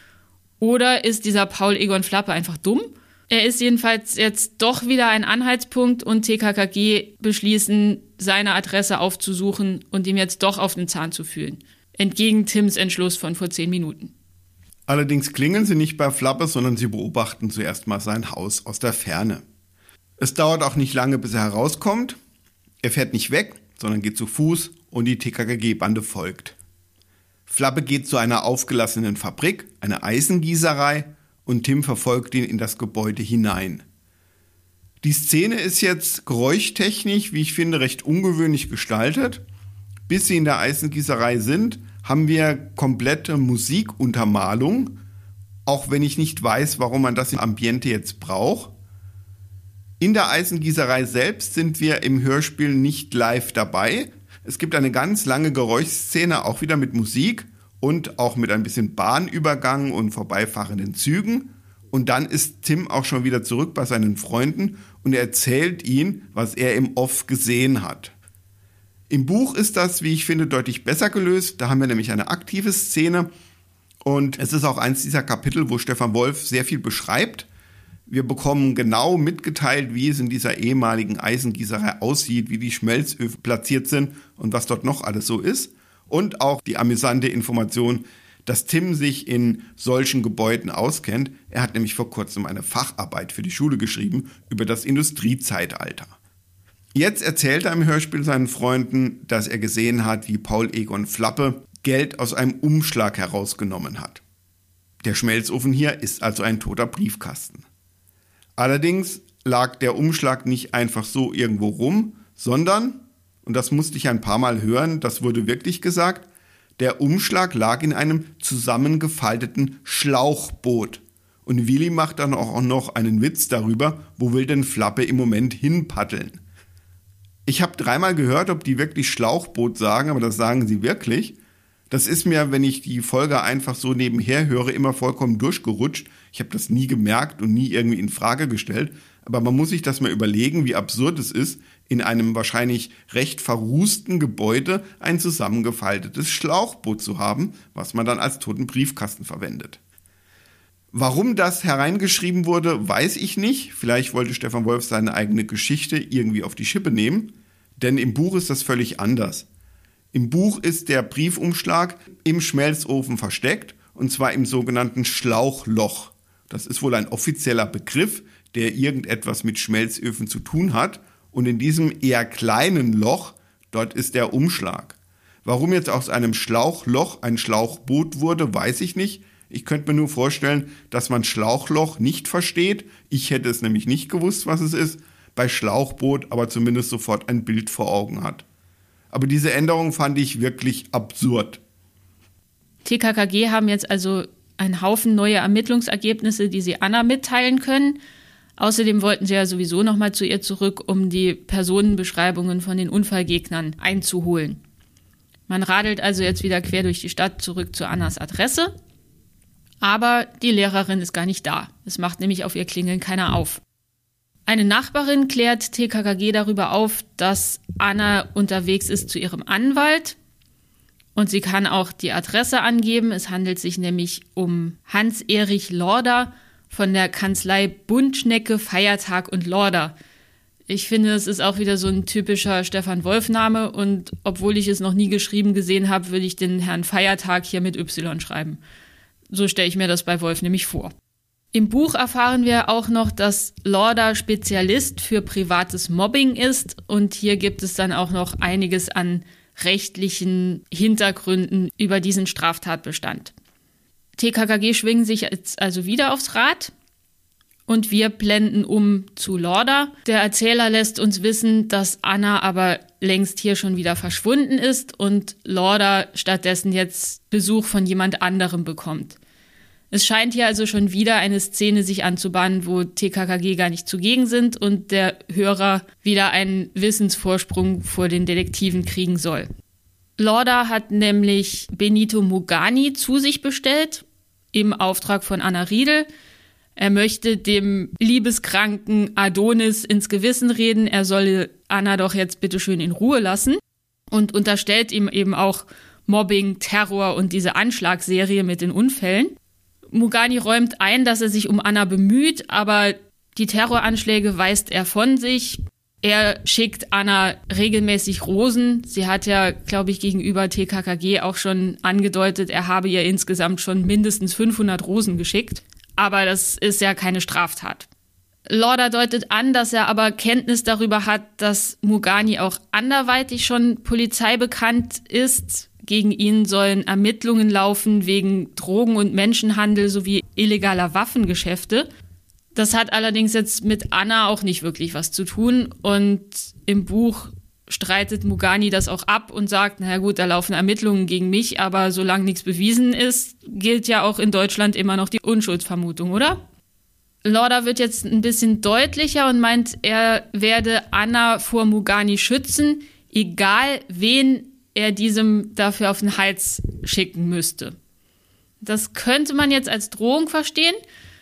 Oder ist dieser Paul Egon Flappe einfach dumm? Er ist jedenfalls jetzt doch wieder ein Anhaltspunkt und TKKG beschließen, seine Adresse aufzusuchen und ihm jetzt doch auf den Zahn zu fühlen. Entgegen Tims Entschluss von vor 10 Minuten. Allerdings klingeln sie nicht bei Flappe, sondern sie beobachten zuerst mal sein Haus aus der Ferne. Es dauert auch nicht lange, bis er herauskommt. Er fährt nicht weg, sondern geht zu Fuß und die TKKG-Bande folgt. Flappe geht zu einer aufgelassenen Fabrik, einer Eisengießerei, und Tim verfolgt ihn in das Gebäude hinein. Die Szene ist jetzt geräuschtechnisch, wie ich finde, recht ungewöhnlich gestaltet. Bis sie in der Eisengießerei sind, haben wir komplette Musikuntermalung, auch wenn ich nicht weiß, warum man das im Ambiente jetzt braucht. In der Eisengießerei selbst sind wir im Hörspiel nicht live dabei. Es gibt eine ganz lange Geräuschszene, auch wieder mit Musik und auch mit ein bisschen Bahnübergang und vorbeifahrenden Zügen. Und dann ist Tim auch schon wieder zurück bei seinen Freunden und er erzählt ihnen, was er im Off gesehen hat. Im Buch ist das, wie ich finde, deutlich besser gelöst. Da haben wir nämlich eine aktive Szene und es ist auch eins dieser Kapitel, wo Stefan Wolf sehr viel beschreibt. Wir bekommen genau mitgeteilt, wie es in dieser ehemaligen Eisengießerei aussieht, wie die Schmelzöfen platziert sind und was dort noch alles so ist. Und auch die amüsante Information, dass Tim sich in solchen Gebäuden auskennt. Er hat nämlich vor kurzem eine Facharbeit für die Schule geschrieben über das Industriezeitalter. Jetzt erzählt er im Hörspiel seinen Freunden, dass er gesehen hat, wie Paul Egon Flappe Geld aus einem Umschlag herausgenommen hat. Der Schmelzofen hier ist also ein toter Briefkasten. Allerdings lag der Umschlag nicht einfach so irgendwo rum, sondern, und das musste ich ein paar Mal hören, das wurde wirklich gesagt, der Umschlag lag in einem zusammengefalteten Schlauchboot. Und Willi macht dann auch noch einen Witz darüber, wo will denn Flappe im Moment hinpaddeln. Ich habe 3-mal gehört, ob die wirklich Schlauchboot sagen, aber das sagen sie wirklich. Das ist mir, wenn ich die Folge einfach so nebenher höre, immer vollkommen durchgerutscht. Ich habe das nie gemerkt und nie irgendwie in Frage gestellt. Aber man muss sich das mal überlegen, wie absurd es ist, in einem wahrscheinlich recht verrußten Gebäude ein zusammengefaltetes Schlauchboot zu haben, was man dann als toten Briefkasten verwendet. Warum das hereingeschrieben wurde, weiß ich nicht. Vielleicht wollte Stefan Wolf seine eigene Geschichte irgendwie auf die Schippe nehmen. Denn im Buch ist das völlig anders. Im Buch ist der Briefumschlag im Schmelzofen versteckt, und zwar im sogenannten Schlauchloch. Das ist wohl ein offizieller Begriff, der irgendetwas mit Schmelzöfen zu tun hat. Und in diesem eher kleinen Loch, dort ist der Umschlag. Warum jetzt aus einem Schlauchloch ein Schlauchboot wurde, weiß ich nicht. Ich könnte mir nur vorstellen, dass man Schlauchloch nicht versteht. Ich hätte es nämlich nicht gewusst, was es ist. Bei Schlauchboot aber zumindest sofort ein Bild vor Augen hat. Aber diese Änderung fand ich wirklich absurd. TKKG haben jetzt also einen Haufen neue Ermittlungsergebnisse, die sie Anna mitteilen können. Außerdem wollten sie ja sowieso nochmal zu ihr zurück, um die Personenbeschreibungen von den Unfallgegnern einzuholen. Man radelt also jetzt wieder quer durch die Stadt zurück zu Annas Adresse. Aber die Lehrerin ist gar nicht da. Es macht nämlich auf ihr Klingeln keiner auf. Eine Nachbarin klärt TKKG darüber auf, dass Anna unterwegs ist zu ihrem Anwalt. Und sie kann auch die Adresse angeben. Es handelt sich nämlich um Hans-Erich Lorder von der Kanzlei Buntschnecke, Feiertag und Lorder. Ich finde, es ist auch wieder so ein typischer Stefan-Wolf-Name. Und obwohl ich es noch nie geschrieben gesehen habe, würde ich den Herrn Feiertag hier mit Y schreiben. So stelle ich mir das bei Wolf nämlich vor. Im Buch erfahren wir auch noch, dass Lorder Spezialist für privates Mobbing ist. Und hier gibt es dann auch noch einiges an rechtlichen Hintergründen über diesen Straftatbestand. TKKG schwingen sich jetzt also wieder aufs Rad und wir blenden um zu Lorder. Der Erzähler lässt uns wissen, dass Anna aber längst hier schon wieder verschwunden ist und Lorder stattdessen jetzt Besuch von jemand anderem bekommt. Es scheint hier also schon wieder eine Szene sich anzubahnen, wo TKKG gar nicht zugegen sind und der Hörer wieder einen Wissensvorsprung vor den Detektiven kriegen soll. Lorder hat nämlich Benito Mugani zu sich bestellt, im Auftrag von Anna Riedel. Er möchte dem liebeskranken Adonis ins Gewissen reden, er solle Anna doch jetzt bitteschön in Ruhe lassen und unterstellt ihm eben auch Mobbing, Terror und diese Anschlagsserie mit den Unfällen. Mugani räumt ein, dass er sich um Anna bemüht, aber die Terroranschläge weist er von sich. Er schickt Anna regelmäßig Rosen. Sie hat ja, glaube ich, gegenüber TKKG auch schon angedeutet, er habe ihr insgesamt schon mindestens 500 Rosen geschickt. Aber das ist ja keine Straftat. Lauder deutet an, dass er aber Kenntnis darüber hat, dass Mugani auch anderweitig schon Polizei bekannt ist. Gegen ihn sollen Ermittlungen laufen wegen Drogen- und Menschenhandel sowie illegaler Waffengeschäfte. Das hat allerdings jetzt mit Anna auch nicht wirklich was zu tun. Und im Buch streitet Mugani das auch ab und sagt, na gut, da laufen Ermittlungen gegen mich, aber solange nichts bewiesen ist, gilt ja auch in Deutschland immer noch die Unschuldsvermutung, oder? Lauder wird jetzt ein bisschen deutlicher und meint, er werde Anna vor Mugani schützen, egal wen er diesem dafür auf den Hals schicken müsste. Das könnte man jetzt als Drohung verstehen.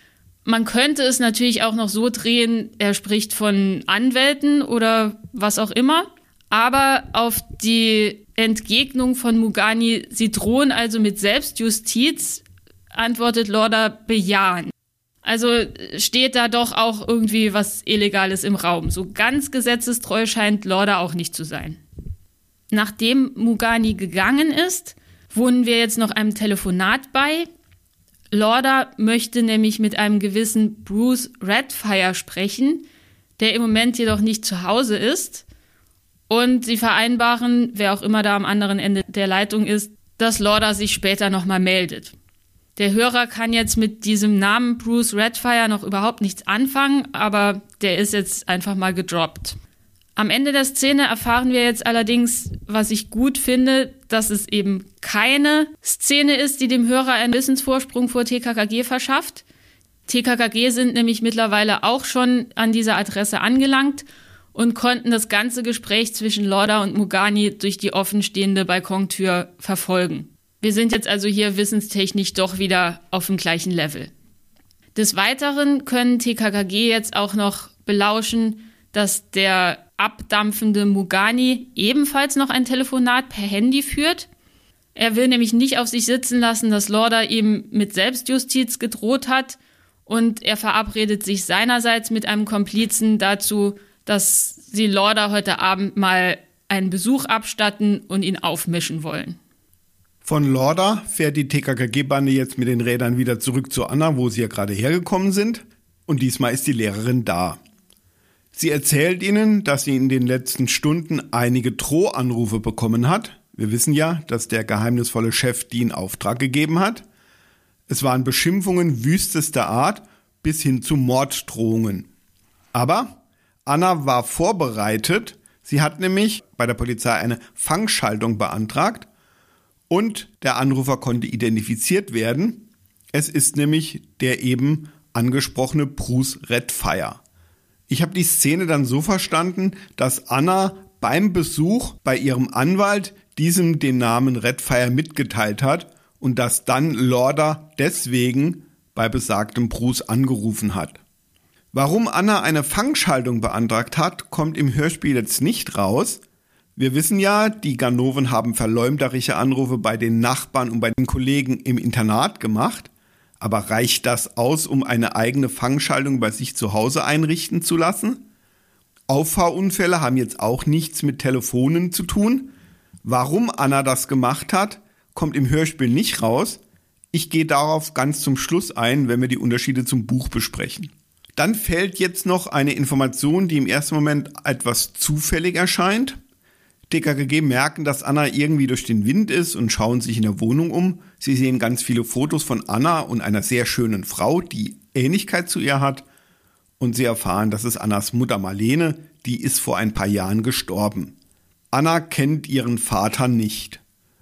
Man könnte es natürlich auch noch so drehen, er spricht von Anwälten oder was auch immer. Aber auf die Entgegnung von Mugani, sie drohen also mit Selbstjustiz, antwortet Lauder bejahend. Also steht da doch auch irgendwie was Illegales im Raum. So ganz gesetzestreu scheint Lauder auch nicht zu sein. Nachdem Mugani gegangen ist, wohnen wir jetzt noch einem Telefonat bei. Lauder möchte nämlich mit einem gewissen Bruce Redfire sprechen, der im Moment jedoch nicht zu Hause ist. Und sie vereinbaren, wer auch immer da am anderen Ende der Leitung ist, dass Lauder sich später nochmal meldet. Der Hörer kann jetzt mit diesem Namen Bruce Redfire noch überhaupt nichts anfangen, aber der ist jetzt einfach mal gedroppt. Am Ende der Szene erfahren wir jetzt allerdings, was ich gut finde, dass es eben keine Szene ist, die dem Hörer einen Wissensvorsprung vor TKKG verschafft. TKKG sind nämlich mittlerweile auch schon an dieser Adresse angelangt und konnten das ganze Gespräch zwischen Lauder und Mugani durch die offenstehende Balkontür verfolgen. Wir sind jetzt also hier wissenstechnisch doch wieder auf dem gleichen Level. Des Weiteren können TKKG jetzt auch noch belauschen, dass der abdampfende Mugani ebenfalls noch ein Telefonat per Handy führt. Er will nämlich nicht auf sich sitzen lassen, dass Lauder ihm mit Selbstjustiz gedroht hat, und er verabredet sich seinerseits mit einem Komplizen dazu, dass sie Lauder heute Abend mal einen Besuch abstatten und ihn aufmischen wollen. Von Lauder fährt die TKKG-Bande jetzt mit den Rädern wieder zurück zu Anna, wo sie ja gerade hergekommen sind. Und diesmal ist die Lehrerin da. Sie erzählt ihnen, dass sie in den letzten Stunden einige Drohanrufe bekommen hat. Wir wissen ja, dass der geheimnisvolle Chef die in Auftrag gegeben hat. Es waren Beschimpfungen wüstester Art bis hin zu Morddrohungen. Aber Anna war vorbereitet. Sie hat nämlich bei der Polizei eine Fangschaltung beantragt und der Anrufer konnte identifiziert werden. Es ist nämlich der eben angesprochene Bruce Redfire. Ich habe die Szene dann so verstanden, dass Anna beim Besuch bei ihrem Anwalt diesem den Namen Redfire mitgeteilt hat und dass dann Lauder deswegen bei besagtem Bruce angerufen hat. Warum Anna eine Fangschaltung beantragt hat, kommt im Hörspiel jetzt nicht raus. Wir wissen ja, die Ganoven haben verleumderische Anrufe bei den Nachbarn und bei den Kollegen im Internat gemacht. Aber reicht das aus, um eine eigene Fangschaltung bei sich zu Hause einrichten zu lassen? Auffahrunfälle haben jetzt auch nichts mit Telefonen zu tun. Warum Anna das gemacht hat, kommt im Hörspiel nicht raus. Ich gehe darauf ganz zum Schluss ein, wenn wir die Unterschiede zum Buch besprechen. Dann fällt jetzt noch eine Information, die im ersten Moment etwas zufällig erscheint. TKKG merken, dass Anna irgendwie durch den Wind ist und schauen sich in der Wohnung um. Sie sehen ganz viele Fotos von Anna und einer sehr schönen Frau, die Ähnlichkeit zu ihr hat. Und sie erfahren, dass es Annas Mutter Marlene, die ist vor ein paar Jahren gestorben. Anna kennt ihren Vater nicht.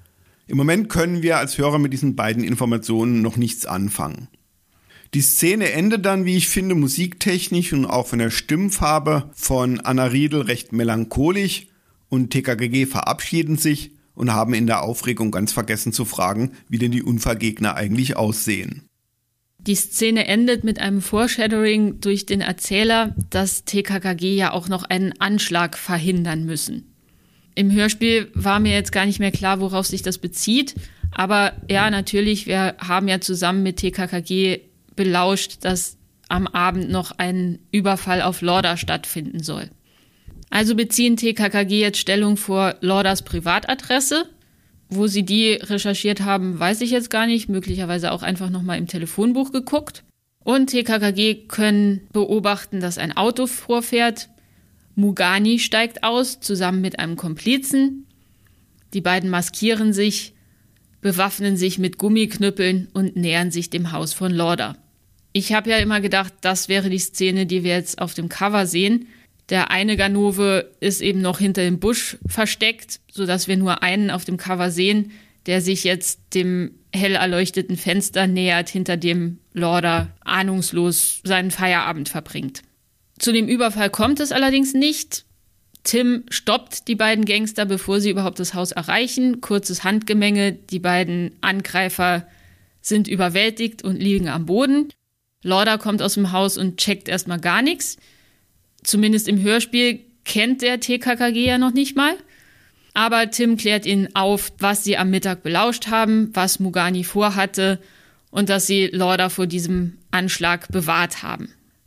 Im Moment können wir als Hörer mit diesen beiden Informationen noch nichts anfangen. Die Szene endet dann, wie ich finde, musiktechnisch und auch von der Stimmfarbe von Anna Riedel recht melancholisch. Und TKKG verabschieden sich und haben in der Aufregung ganz vergessen zu fragen, wie denn die Unfallgegner eigentlich aussehen. Die Szene endet mit einem Foreshadowing durch den Erzähler, dass TKKG ja auch noch einen Anschlag verhindern müssen. Im Hörspiel war mir jetzt gar nicht mehr klar, worauf sich das bezieht. Aber ja, natürlich, wir haben ja zusammen mit TKKG belauscht, dass am Abend noch ein Überfall auf Lauder stattfinden soll. Also beziehen TKKG jetzt Stellung vor Lauders Privatadresse. Wo sie die recherchiert haben, weiß ich jetzt gar nicht. Möglicherweise auch einfach nochmal im Telefonbuch geguckt. Und TKKG können beobachten, dass ein Auto vorfährt. Mugani steigt aus, zusammen mit einem Komplizen. Die beiden maskieren sich, bewaffnen sich mit Gummiknüppeln und nähern sich dem Haus von Lauder. Ich habe ja immer gedacht, das wäre die Szene, die wir jetzt auf dem Cover sehen. Der eine Ganove ist eben noch hinter dem Busch versteckt, sodass wir nur einen auf dem Cover sehen, der sich jetzt dem hell erleuchteten Fenster nähert, hinter dem Lauder ahnungslos seinen Feierabend verbringt. Zu dem Überfall kommt es allerdings nicht. Tim stoppt die beiden Gangster, bevor sie überhaupt das Haus erreichen. Kurzes Handgemenge, die beiden Angreifer sind überwältigt und liegen am Boden. Lauder kommt aus dem Haus und checkt erstmal gar nichts. Zumindest im Hörspiel kennt der TKKG ja noch nicht mal. Aber Tim klärt ihnen auf, was sie am Mittag belauscht haben, was Mugani vorhatte und dass sie Lauder vor diesem Anschlag bewahrt haben.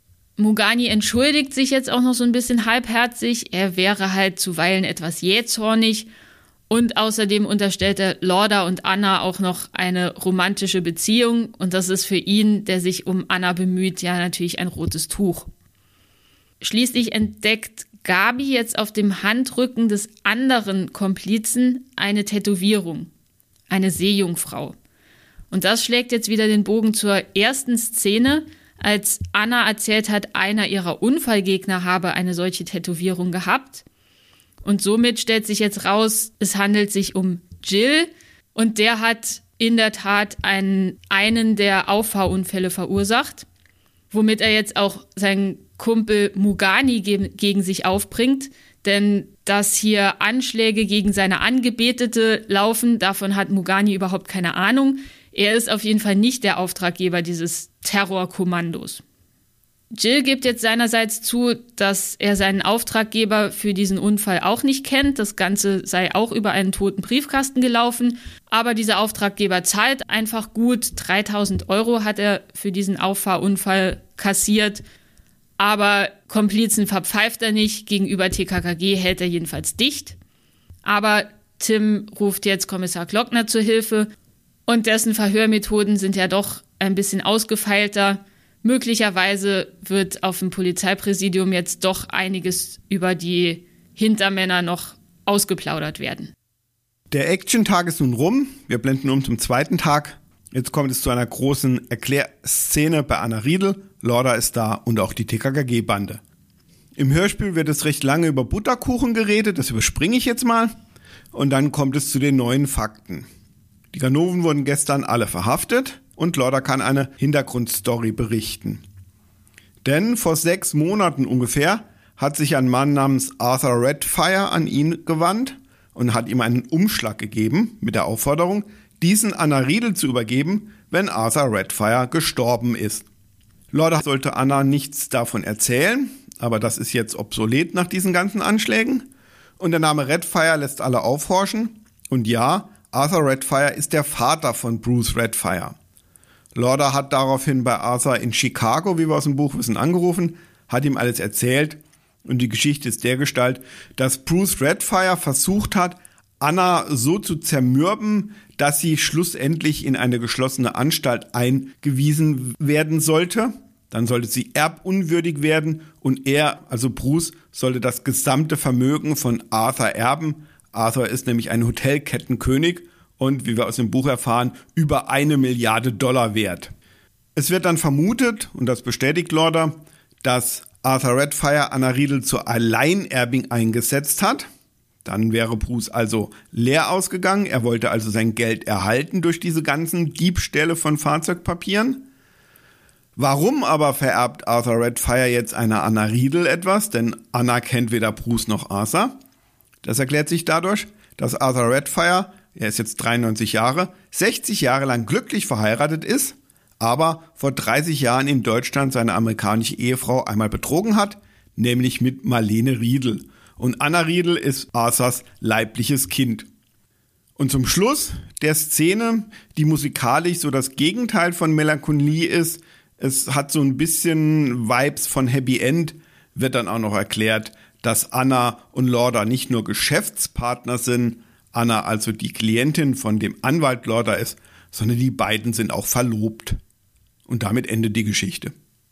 Mugani entschuldigt sich jetzt auch noch so ein bisschen halbherzig. Er wäre halt zuweilen etwas jähzornig. Und außerdem unterstellt er Lauder und Anna auch noch eine romantische Beziehung. Und das ist für ihn, der sich um Anna bemüht, ja natürlich ein rotes Tuch. Schließlich entdeckt Gabi jetzt auf dem Handrücken des anderen Komplizen eine Tätowierung, eine Seejungfrau. Und das schlägt jetzt wieder den Bogen zur ersten Szene, als Anna erzählt hat, einer ihrer Unfallgegner habe eine solche Tätowierung gehabt. Und somit stellt sich jetzt raus, es handelt sich um Jill und der hat in der Tat einen der Auffahrunfälle verursacht, womit er jetzt auch seinen Kumpel Mugani gegen sich aufbringt, denn dass hier Anschläge gegen seine Angebetete laufen, davon hat Mugani überhaupt keine Ahnung. Er ist auf jeden Fall nicht der Auftraggeber dieses Terrorkommandos. Jill gibt jetzt seinerseits zu, dass er seinen Auftraggeber für diesen Unfall auch nicht kennt. Das Ganze sei auch über einen toten Briefkasten gelaufen. Aber dieser Auftraggeber zahlt einfach gut. 3.000 € hat er für diesen Auffahrunfall kassiert. Aber Komplizen verpfeift er nicht. Gegenüber TKKG hält er jedenfalls dicht. Aber Tim ruft jetzt Kommissar Glockner zur Hilfe. Und dessen Verhörmethoden sind ja doch ein bisschen ausgefeilter. Möglicherweise wird auf dem Polizeipräsidium jetzt doch einiges über die Hintermänner noch ausgeplaudert werden. Der Action-Tag ist nun rum. Wir blenden um zum zweiten Tag. Jetzt kommt es zu einer großen Erklärszene bei Anna Riedel. Lauder ist da und auch die TKKG-Bande. Im Hörspiel wird es recht lange über Butterkuchen geredet. Das überspringe ich jetzt mal. Und dann kommt es zu den neuen Fakten. Die Ganoven wurden gestern alle verhaftet. Und Lauder kann eine Hintergrundstory berichten. Denn vor 6 Monaten ungefähr hat sich ein Mann namens Arthur Redfire an ihn gewandt und hat ihm einen Umschlag gegeben mit der Aufforderung, diesen Anna Riedel zu übergeben, wenn Arthur Redfire gestorben ist. Lauder sollte Anna nichts davon erzählen, aber das ist jetzt obsolet nach diesen ganzen Anschlägen. Und der Name Redfire lässt alle aufhorchen. Und ja, Arthur Redfire ist der Vater von Bruce Redfire. Lauder hat daraufhin bei Arthur in Chicago, wie wir aus dem Buch wissen, angerufen, hat ihm alles erzählt und die Geschichte ist dergestalt, dass Bruce Redfire versucht hat, Anna so zu zermürben, dass sie schlussendlich in eine geschlossene Anstalt eingewiesen werden sollte. Dann sollte sie erbunwürdig werden und er, also Bruce, sollte das gesamte Vermögen von Arthur erben. Arthur ist nämlich ein Hotelkettenkönig und, wie wir aus dem Buch erfahren, über $1 Milliarde wert. Es wird dann vermutet, und das bestätigt Lauder, dass Arthur Redfire Anna Riedel zur Alleinerbin eingesetzt hat. Dann wäre Bruce also leer ausgegangen. Er wollte also sein Geld erhalten durch diese ganzen Diebstähle von Fahrzeugpapieren. Warum aber vererbt Arthur Redfire jetzt einer Anna Riedel etwas? Denn Anna kennt weder Bruce noch Arthur. Das erklärt sich dadurch, dass Arthur Redfire, er ist jetzt 93 Jahre, 60 Jahre lang glücklich verheiratet ist, aber vor 30 Jahren in Deutschland seine amerikanische Ehefrau einmal betrogen hat, nämlich mit Marlene Riedel. Und Anna Riedel ist Arthurs leibliches Kind. Und zum Schluss der Szene, die musikalisch so das Gegenteil von Melancholie ist, es hat so ein bisschen Vibes von Happy End, wird dann auch noch erklärt, dass Anna und Lauder nicht nur Geschäftspartner sind, Anna also die Klientin von dem Anwalt Lauder ist, sondern die beiden sind auch verlobt. Und damit endet die Geschichte.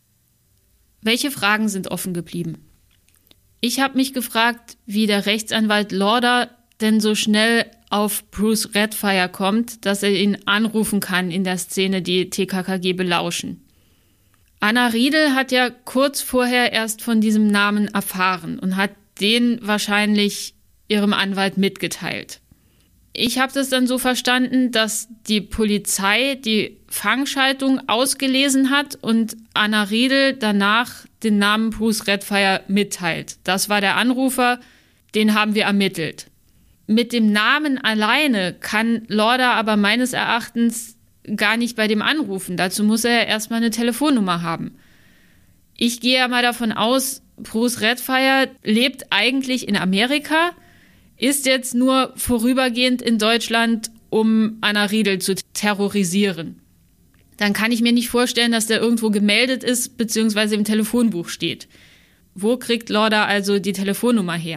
Welche Fragen sind offen geblieben? Ich habe mich gefragt, wie der Rechtsanwalt Lauder denn so schnell auf Bruce Redfire kommt, dass er ihn anrufen kann in der Szene, die TKKG belauschen. Anna Riedel hat ja kurz vorher erst von diesem Namen erfahren und hat den wahrscheinlich ihrem Anwalt mitgeteilt. Ich habe das dann so verstanden, dass die Polizei die Fangschaltung ausgelesen hat und Anna Riedel danach den Namen Bruce Redfire mitteilt. Das war der Anrufer, den haben wir ermittelt. Mit dem Namen alleine kann Lauder aber meines Erachtens gar nicht bei dem anrufen. Dazu muss er ja erstmal eine Telefonnummer haben. Ich gehe ja mal davon aus, Bruce Redfire lebt eigentlich in Amerika, ist jetzt nur vorübergehend in Deutschland, um Anna Riedel zu terrorisieren. Dann kann ich mir nicht vorstellen, dass der irgendwo gemeldet ist, beziehungsweise im Telefonbuch steht. Wo kriegt Lauder also die Telefonnummer her?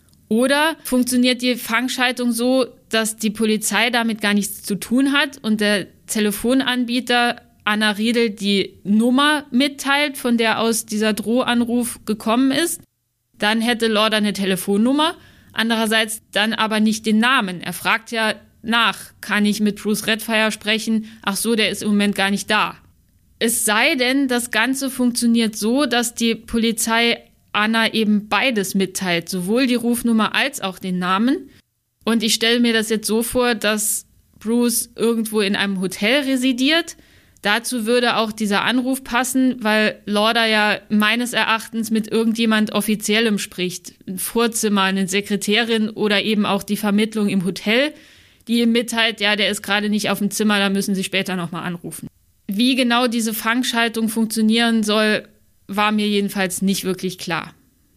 Oder funktioniert die Fangschaltung so, dass die Polizei damit gar nichts zu tun hat und der Telefonanbieter Anna Riedel die Nummer mitteilt, von der aus dieser Drohanruf gekommen ist? Dann hätte Lauder eine Telefonnummer, andererseits dann aber nicht den Namen. Er fragt ja nach, kann ich mit Bruce Redfire sprechen? Ach so, der ist im Moment gar nicht da. Es sei denn, das Ganze funktioniert so, dass die Polizei Anna eben beides mitteilt, sowohl die Rufnummer als auch den Namen. Und ich stelle mir das jetzt so vor, dass Bruce irgendwo in einem Hotel residiert. Dazu würde auch dieser Anruf passen, weil Lauder ja meines Erachtens mit irgendjemand Offiziellem spricht. Ein Vorzimmer, eine Sekretärin oder eben auch die Vermittlung im Hotel, die ihm mitteilt, ja, der ist gerade nicht auf dem Zimmer, da müssen Sie später nochmal anrufen. Wie genau diese Fangschaltung funktionieren soll, war mir jedenfalls nicht wirklich klar.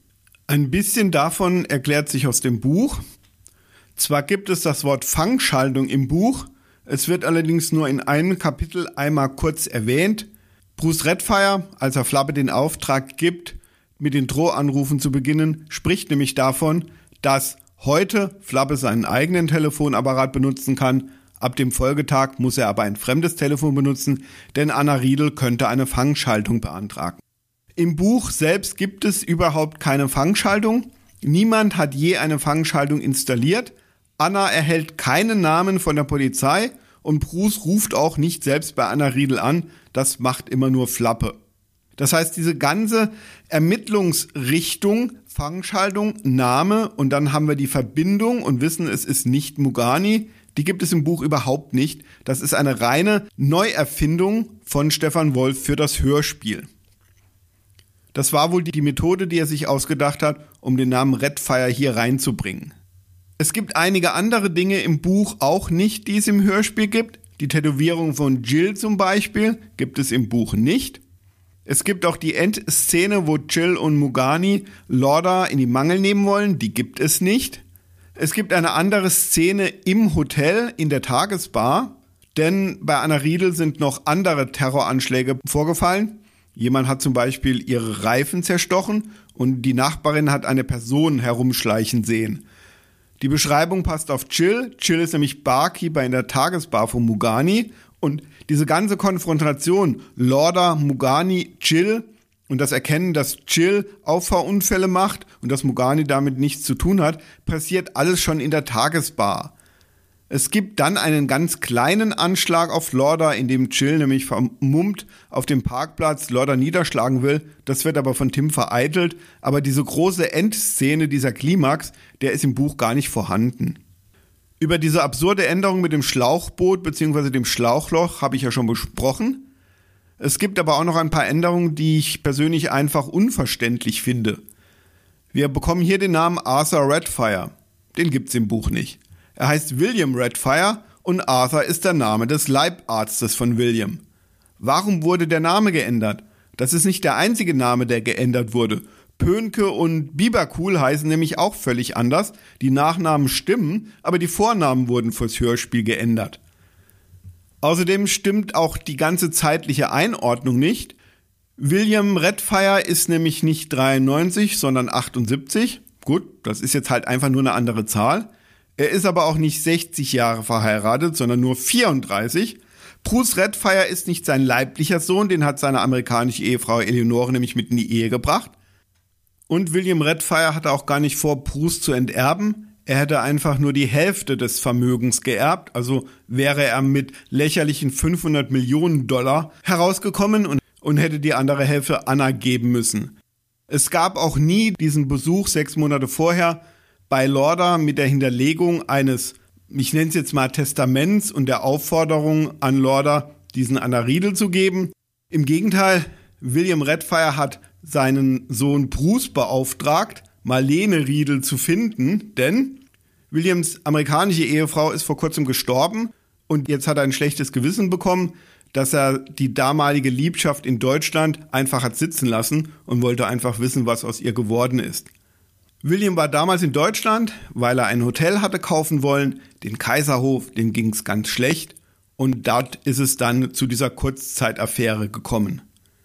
Ein bisschen davon erklärt sich aus dem Buch. Zwar gibt es das Wort Fangschaltung im Buch, es wird allerdings nur in einem Kapitel einmal kurz erwähnt. Bruce Redfire, als er Flappe den Auftrag gibt, mit den Drohanrufen zu beginnen, spricht nämlich davon, dass heute Flappe seinen eigenen Telefonapparat benutzen kann. Ab dem Folgetag muss er aber ein fremdes Telefon benutzen, denn Anna Riedel könnte eine Fangschaltung beantragen. Im Buch selbst gibt es überhaupt keine Fangschaltung. Niemand hat je eine Fangschaltung installiert. Anna erhält keinen Namen von der Polizei und Bruce ruft auch nicht selbst bei Anna Riedel an. Das macht immer nur Flappe. Das heißt, diese ganze Ermittlungsrichtung, Fangschaltung, Name und dann haben wir die Verbindung und wissen, es ist nicht Mugani, die gibt es im Buch überhaupt nicht. Das ist eine reine Neuerfindung von Stefan Wolf für das Hörspiel. Das war wohl die Methode, die er sich ausgedacht hat, um den Namen Redfire hier reinzubringen. Es gibt einige andere Dinge im Buch auch nicht, die es im Hörspiel gibt. Die Tätowierung von Jill zum Beispiel gibt es im Buch nicht. Es gibt auch die Endszene, wo Jill und Mugani Lauder in die Mangel nehmen wollen, die gibt es nicht. Es gibt eine andere Szene im Hotel, in der Tagesbar, denn bei Anna Riedel sind noch andere Terroranschläge vorgefallen. Jemand hat zum Beispiel ihre Reifen zerstochen und die Nachbarin hat eine Person herumschleichen sehen. Die Beschreibung passt auf Jill. Jill ist nämlich Barkeeper in der Tagesbar von Mugani und diese ganze Konfrontation Lauder, Mugani, Jill und das Erkennen, dass Jill Auffahrunfälle macht und dass Mugani damit nichts zu tun hat, passiert alles schon in der Tagesbar. Es gibt dann einen ganz kleinen Anschlag auf Lauder, in dem Jill nämlich vermummt auf dem Parkplatz Lauder niederschlagen will. Das wird aber von Tim vereitelt. Aber diese große Endszene, dieser Klimax, der ist im Buch gar nicht vorhanden. Über diese absurde Änderung mit dem Schlauchboot bzw. dem Schlauchloch habe ich ja schon besprochen. Es gibt aber auch noch ein paar Änderungen, die ich persönlich einfach unverständlich finde. Wir bekommen hier den Namen Arthur Redfire. Den gibt's im Buch nicht. Er heißt William Redfire und Arthur ist der Name des Leibarztes von William. Warum wurde der Name geändert? Das ist nicht der einzige Name, der geändert wurde. Pönke und Bieberkuhl heißen nämlich auch völlig anders. Die Nachnamen stimmen, aber die Vornamen wurden fürs Hörspiel geändert. Außerdem stimmt auch die ganze zeitliche Einordnung nicht. William Redfire ist nämlich nicht 93, sondern 78. Gut, das ist jetzt halt einfach nur eine andere Zahl. Er ist aber auch nicht 60 Jahre verheiratet, sondern nur 34. Bruce Redfire ist nicht sein leiblicher Sohn, den hat seine amerikanische Ehefrau Eleonore nämlich mit in die Ehe gebracht. Und William Redfire hatte auch gar nicht vor, Bruce zu enterben. Er hätte einfach nur die Hälfte des Vermögens geerbt, also wäre er mit lächerlichen $500 Millionen herausgekommen und hätte die andere Hälfte Anna geben müssen. Es gab auch nie diesen Besuch 6 Monate vorher bei Lauder mit der Hinterlegung eines, ich nenne es jetzt mal Testaments und der Aufforderung an Lauder, diesen Anna Riedel zu geben. Im Gegenteil, William Redfire hat seinen Sohn Bruce beauftragt, Marlene Riedel zu finden, denn Williams amerikanische Ehefrau ist vor kurzem gestorben und jetzt hat er ein schlechtes Gewissen bekommen, dass er die damalige Liebschaft in Deutschland einfach hat sitzen lassen und wollte einfach wissen, was aus ihr geworden ist. William war damals in Deutschland, weil er ein Hotel hatte kaufen wollen, den Kaiserhof, dem ging es ganz schlecht und dort ist es dann zu dieser Kurzzeitaffäre gekommen.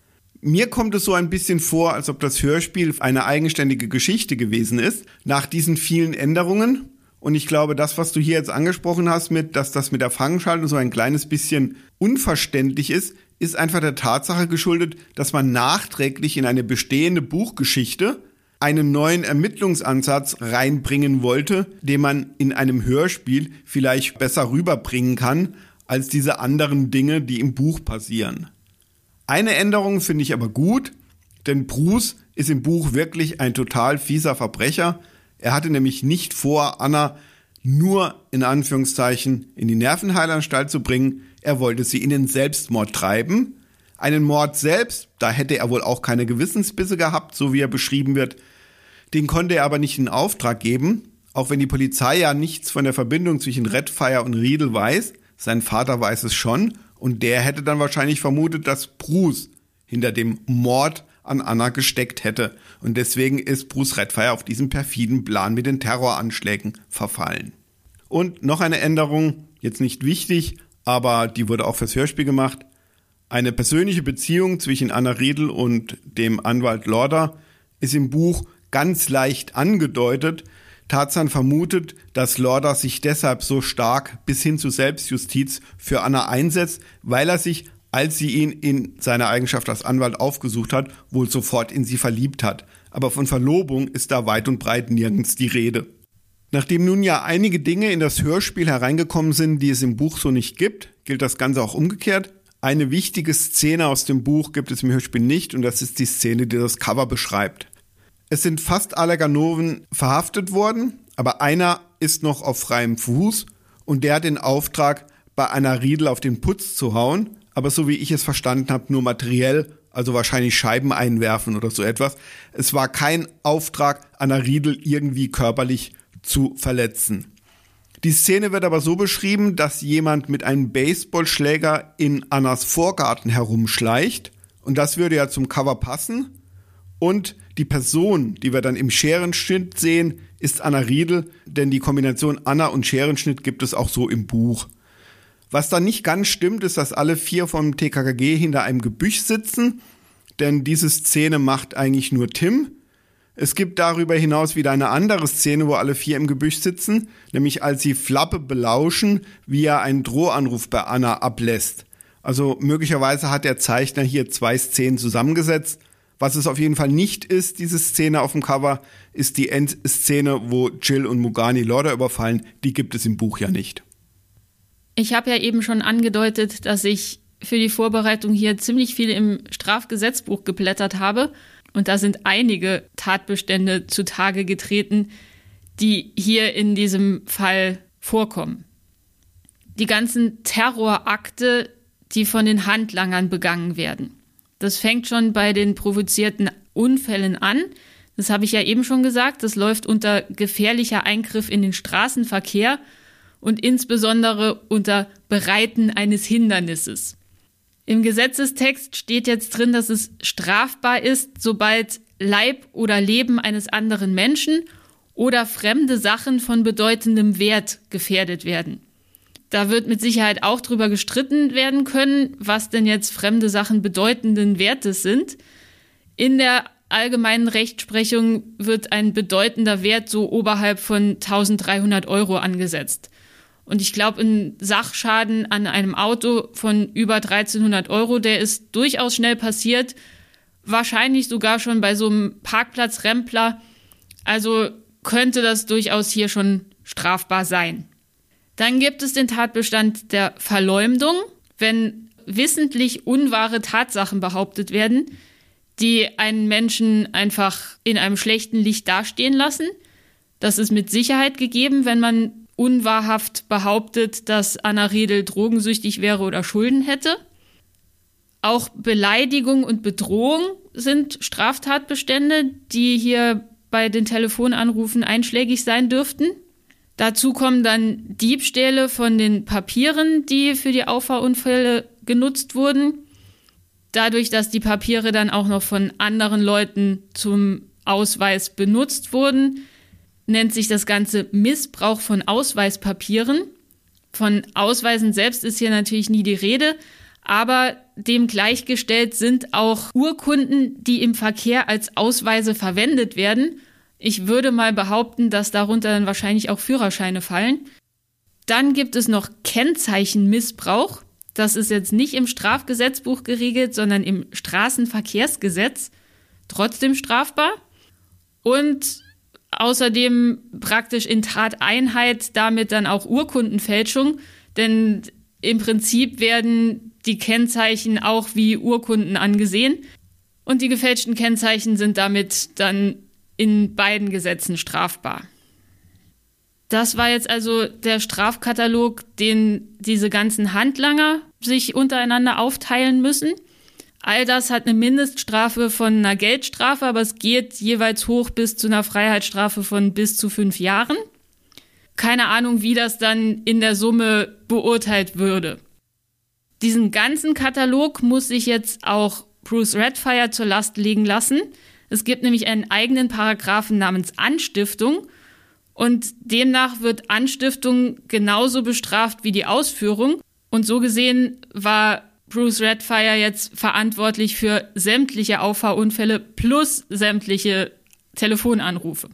Mir kommt es so ein bisschen vor, als ob das Hörspiel eine eigenständige Geschichte gewesen ist, nach diesen vielen Änderungen. Und ich glaube, das, was du hier jetzt angesprochen hast, dass das mit der Fangschaltung so ein kleines bisschen unverständlich ist einfach der Tatsache geschuldet, dass man nachträglich in eine bestehende Buchgeschichte einen neuen Ermittlungsansatz reinbringen wollte, den man in einem Hörspiel vielleicht besser rüberbringen kann, als diese anderen Dinge, die im Buch passieren. Eine Änderung finde ich aber gut, denn Bruce ist im Buch wirklich ein total fieser Verbrecher. Er hatte nämlich nicht vor, Anna nur in Anführungszeichen in die Nervenheilanstalt zu bringen. Er wollte sie in den Selbstmord treiben. Einen Mord selbst, da hätte er wohl auch keine Gewissensbisse gehabt, so wie er beschrieben wird. Den konnte er aber nicht in Auftrag geben, auch wenn die Polizei ja nichts von der Verbindung zwischen Redfire und Riedel weiß. Sein Vater weiß es schon und der hätte dann wahrscheinlich vermutet, dass Bruce hinter dem Mord an Anna gesteckt hätte. Und deswegen ist Bruce Redfire auf diesen perfiden Plan mit den Terroranschlägen verfallen. Und noch eine Änderung, jetzt nicht wichtig, aber die wurde auch fürs Hörspiel gemacht. Eine persönliche Beziehung zwischen Anna Riedel und dem Anwalt Lauder ist im Buch ganz leicht angedeutet. Tarzan vermutet, dass Lauder sich deshalb so stark bis hin zu Selbstjustiz für Anna einsetzt, weil er sich, als sie ihn in seiner Eigenschaft als Anwalt aufgesucht hat, wohl sofort in sie verliebt hat. Aber von Verlobung ist da weit und breit nirgends die Rede. Nachdem nun ja einige Dinge in das Hörspiel hereingekommen sind, die es im Buch so nicht gibt, gilt das Ganze auch umgekehrt. Eine wichtige Szene aus dem Buch gibt es im Hörspiel nicht und das ist die Szene, die das Cover beschreibt. Es sind fast alle Ganoven verhaftet worden, aber einer ist noch auf freiem Fuß und der hat den Auftrag, bei Anna Riedel auf den Putz zu hauen, aber so wie ich es verstanden habe, nur materiell, also wahrscheinlich Scheiben einwerfen oder so etwas. Es war kein Auftrag, Anna Riedel irgendwie körperlich zu verletzen. Die Szene wird aber so beschrieben, dass jemand mit einem Baseballschläger in Annas Vorgarten herumschleicht und das würde ja zum Cover passen. Und die Person, die wir dann im Scherenschnitt sehen, ist Anna Riedel, denn die Kombination Anna und Scherenschnitt gibt es auch so im Buch. Was dann nicht ganz stimmt, ist, dass alle 4 vom TKKG hinter einem Gebüsch sitzen, denn diese Szene macht eigentlich nur Tim. Es gibt darüber hinaus wieder eine andere Szene, wo alle 4 im Gebüsch sitzen, nämlich als sie Flappe belauschen, wie er einen Drohanruf bei Anna ablässt. Also möglicherweise hat der Zeichner hier 2 Szenen zusammengesetzt. Was es auf jeden Fall nicht ist, diese Szene auf dem Cover, ist die Endszene, wo Jill und Mugani Lauder überfallen. Die gibt es im Buch ja nicht. Ich habe ja eben schon angedeutet, dass ich für die Vorbereitung hier ziemlich viel im Strafgesetzbuch geblättert habe. Und da sind einige Tatbestände zutage getreten, die hier in diesem Fall vorkommen. Die ganzen Terrorakte, die von den Handlangern begangen werden. Das fängt schon bei den provozierten Unfällen an. Das habe ich ja eben schon gesagt. Das läuft unter gefährlicher Eingriff in den Straßenverkehr und insbesondere unter Bereiten eines Hindernisses. Im Gesetzestext steht jetzt drin, dass es strafbar ist, sobald Leib oder Leben eines anderen Menschen oder fremde Sachen von bedeutendem Wert gefährdet werden. Da wird mit Sicherheit auch drüber gestritten werden können, was denn jetzt fremde Sachen bedeutenden Wertes sind. In der allgemeinen Rechtsprechung wird ein bedeutender Wert so oberhalb von 1.300 € angesetzt. Und ich glaube, ein Sachschaden an einem Auto von über 1.300 €, der ist durchaus schnell passiert. Wahrscheinlich sogar schon bei so einem Parkplatzrempler. Also könnte das durchaus hier schon strafbar sein. Dann gibt es den Tatbestand der Verleumdung, wenn wissentlich unwahre Tatsachen behauptet werden, die einen Menschen einfach in einem schlechten Licht dastehen lassen. Das ist mit Sicherheit gegeben, wenn man unwahrhaft behauptet, dass Anna Redl drogensüchtig wäre oder Schulden hätte. Auch Beleidigung und Bedrohung sind Straftatbestände, die hier bei den Telefonanrufen einschlägig sein dürften. Dazu kommen dann Diebstähle von den Papieren, die für die Auffahrunfälle genutzt wurden. Dadurch, dass die Papiere dann auch noch von anderen Leuten zum Ausweis benutzt wurden, nennt sich das Ganze Missbrauch von Ausweispapieren. Von Ausweisen selbst ist hier natürlich nie die Rede, aber dem gleichgestellt sind auch Urkunden, die im Verkehr als Ausweise verwendet werden. Ich würde mal behaupten, dass darunter dann wahrscheinlich auch Führerscheine fallen. Dann gibt es noch Kennzeichenmissbrauch. Das ist jetzt nicht im Strafgesetzbuch geregelt, sondern im Straßenverkehrsgesetz. Trotzdem strafbar. Und außerdem praktisch in Tateinheit damit dann auch Urkundenfälschung. Denn im Prinzip werden die Kennzeichen auch wie Urkunden angesehen. Und die gefälschten Kennzeichen sind damit dann in beiden Gesetzen strafbar. Das war jetzt also der Strafkatalog, den diese ganzen Handlanger sich untereinander aufteilen müssen. All das hat eine Mindeststrafe von einer Geldstrafe, aber es geht jeweils hoch bis zu einer Freiheitsstrafe von bis zu 5 Jahren. Keine Ahnung, wie das dann in der Summe beurteilt würde. Diesen ganzen Katalog muss sich jetzt auch Bruce Redfire zur Last legen lassen. Es gibt nämlich einen eigenen Paragraphen namens Anstiftung und demnach wird Anstiftung genauso bestraft wie die Ausführung. Und so gesehen war Bruce Redfire jetzt verantwortlich für sämtliche Auffahrunfälle plus sämtliche Telefonanrufe.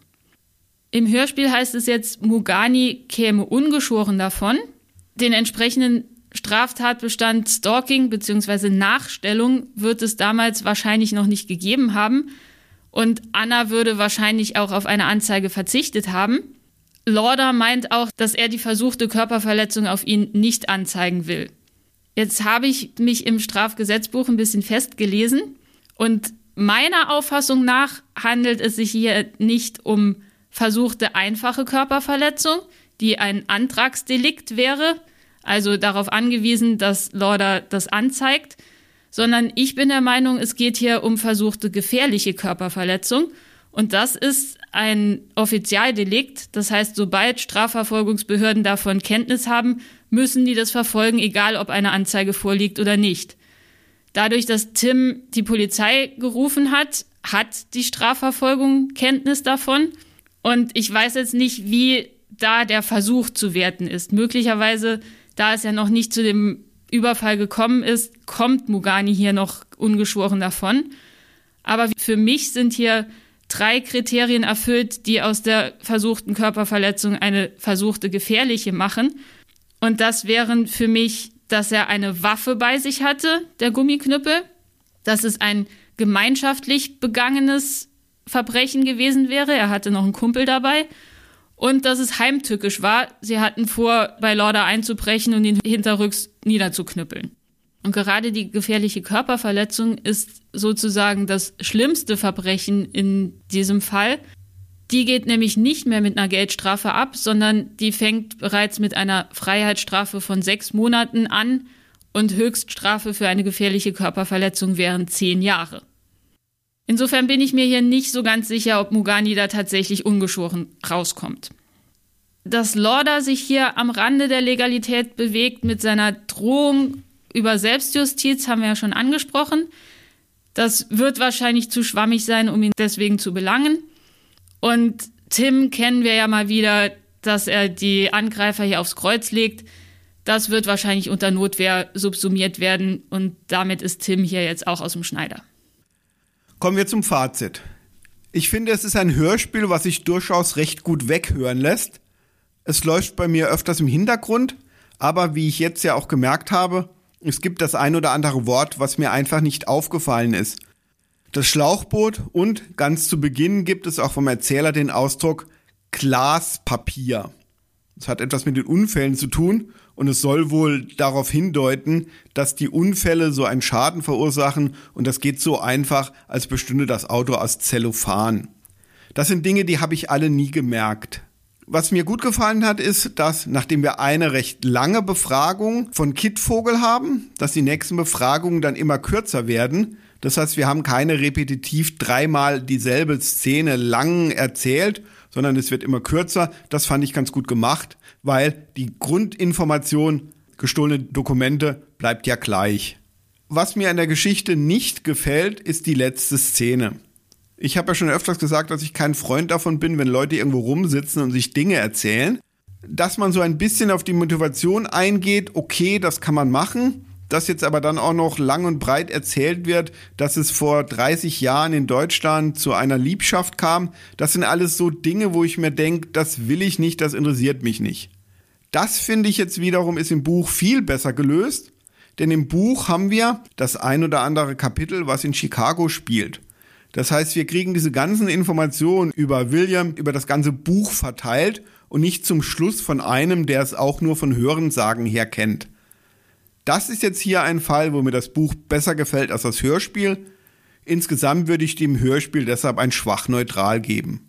Im Hörspiel heißt es jetzt, Mugani käme ungeschoren davon. Den entsprechenden Straftatbestand Stalking bzw. Nachstellung wird es damals wahrscheinlich noch nicht gegeben haben. Und Anna würde wahrscheinlich auch auf eine Anzeige verzichtet haben. Lauder meint auch, dass er die versuchte Körperverletzung auf ihn nicht anzeigen will. Jetzt habe ich mich im Strafgesetzbuch ein bisschen festgelesen und meiner Auffassung nach handelt es sich hier nicht um versuchte einfache Körperverletzung, die ein Antragsdelikt wäre, also darauf angewiesen, dass Lauder das anzeigt, sondern ich bin der Meinung, es geht hier um versuchte gefährliche Körperverletzung. Und das ist ein Offizialdelikt. Das heißt, sobald Strafverfolgungsbehörden davon Kenntnis haben, müssen die das verfolgen, egal ob eine Anzeige vorliegt oder nicht. Dadurch, dass Tim die Polizei gerufen hat, hat die Strafverfolgung Kenntnis davon. Und ich weiß jetzt nicht, wie da der Versuch zu werten ist. Möglicherweise, da es ja noch nicht zu dem Überfall gekommen ist, kommt Mugani hier noch ungeschoren davon. Aber für mich sind hier 3 Kriterien erfüllt, die aus der versuchten Körperverletzung eine versuchte gefährliche machen. Und das wären für mich, dass er eine Waffe bei sich hatte, der Gummiknüppel, dass es ein gemeinschaftlich begangenes Verbrechen gewesen wäre, er hatte noch einen Kumpel dabei, und dass es heimtückisch war. Sie hatten vor, bei Lauder einzubrechen und ihn hinterrücks niederzuknüppeln. Und gerade die gefährliche Körperverletzung ist sozusagen das schlimmste Verbrechen in diesem Fall. Die geht nämlich nicht mehr mit einer Geldstrafe ab, sondern die fängt bereits mit einer Freiheitsstrafe von 6 Monaten an und Höchststrafe für eine gefährliche Körperverletzung wären 10 Jahre. Insofern bin ich mir hier nicht so ganz sicher, ob Mugani da tatsächlich ungeschoren rauskommt. Dass Lauder sich hier am Rande der Legalität bewegt mit seiner Drohung über Selbstjustiz, haben wir ja schon angesprochen. Das wird wahrscheinlich zu schwammig sein, um ihn deswegen zu belangen. Und Tim kennen wir ja mal wieder, dass er die Angreifer hier aufs Kreuz legt. Das wird wahrscheinlich unter Notwehr subsumiert werden und damit ist Tim hier jetzt auch aus dem Schneider. Kommen wir zum Fazit. Ich finde, es ist ein Hörspiel, was sich durchaus recht gut weghören lässt. Es läuft bei mir öfters im Hintergrund, aber wie ich jetzt ja auch gemerkt habe, es gibt das ein oder andere Wort, was mir einfach nicht aufgefallen ist. Das Schlauchboot und ganz zu Beginn gibt es auch vom Erzähler den Ausdruck Glaspapier. Das hat etwas mit den Unfällen zu tun und es soll wohl darauf hindeuten, dass die Unfälle so einen Schaden verursachen und das geht so einfach, als bestünde das Auto aus Zellophan. Das sind Dinge, die habe ich alle nie gemerkt. Was mir gut gefallen hat, ist, dass nachdem wir eine recht lange Befragung von Kittvogel haben, dass die nächsten Befragungen dann immer kürzer werden. Das heißt, wir haben keine repetitiv 3-mal dieselbe Szene lang erzählt, sondern es wird immer kürzer. Das fand ich ganz gut gemacht, weil die Grundinformation, gestohlene Dokumente, bleibt ja gleich. Was mir an der Geschichte nicht gefällt, ist die letzte Szene. Ich habe ja schon öfters gesagt, dass ich kein Freund davon bin, wenn Leute irgendwo rumsitzen und sich Dinge erzählen. Dass man so ein bisschen auf die Motivation eingeht, okay, das kann man machen. Dass jetzt aber dann auch noch lang und breit erzählt wird, dass es vor 30 Jahren in Deutschland zu einer Liebschaft kam, das sind alles so Dinge, wo ich mir denke, das will ich nicht, das interessiert mich nicht. Das finde ich jetzt wiederum ist im Buch viel besser gelöst, denn im Buch haben wir das ein oder andere Kapitel, was in Chicago spielt. Das heißt, wir kriegen diese ganzen Informationen über William, über das ganze Buch verteilt und nicht zum Schluss von einem, der es auch nur von Hörensagen her kennt. Das ist jetzt hier ein Fall, wo mir das Buch besser gefällt als das Hörspiel. Insgesamt würde ich dem Hörspiel deshalb ein schwach neutral geben.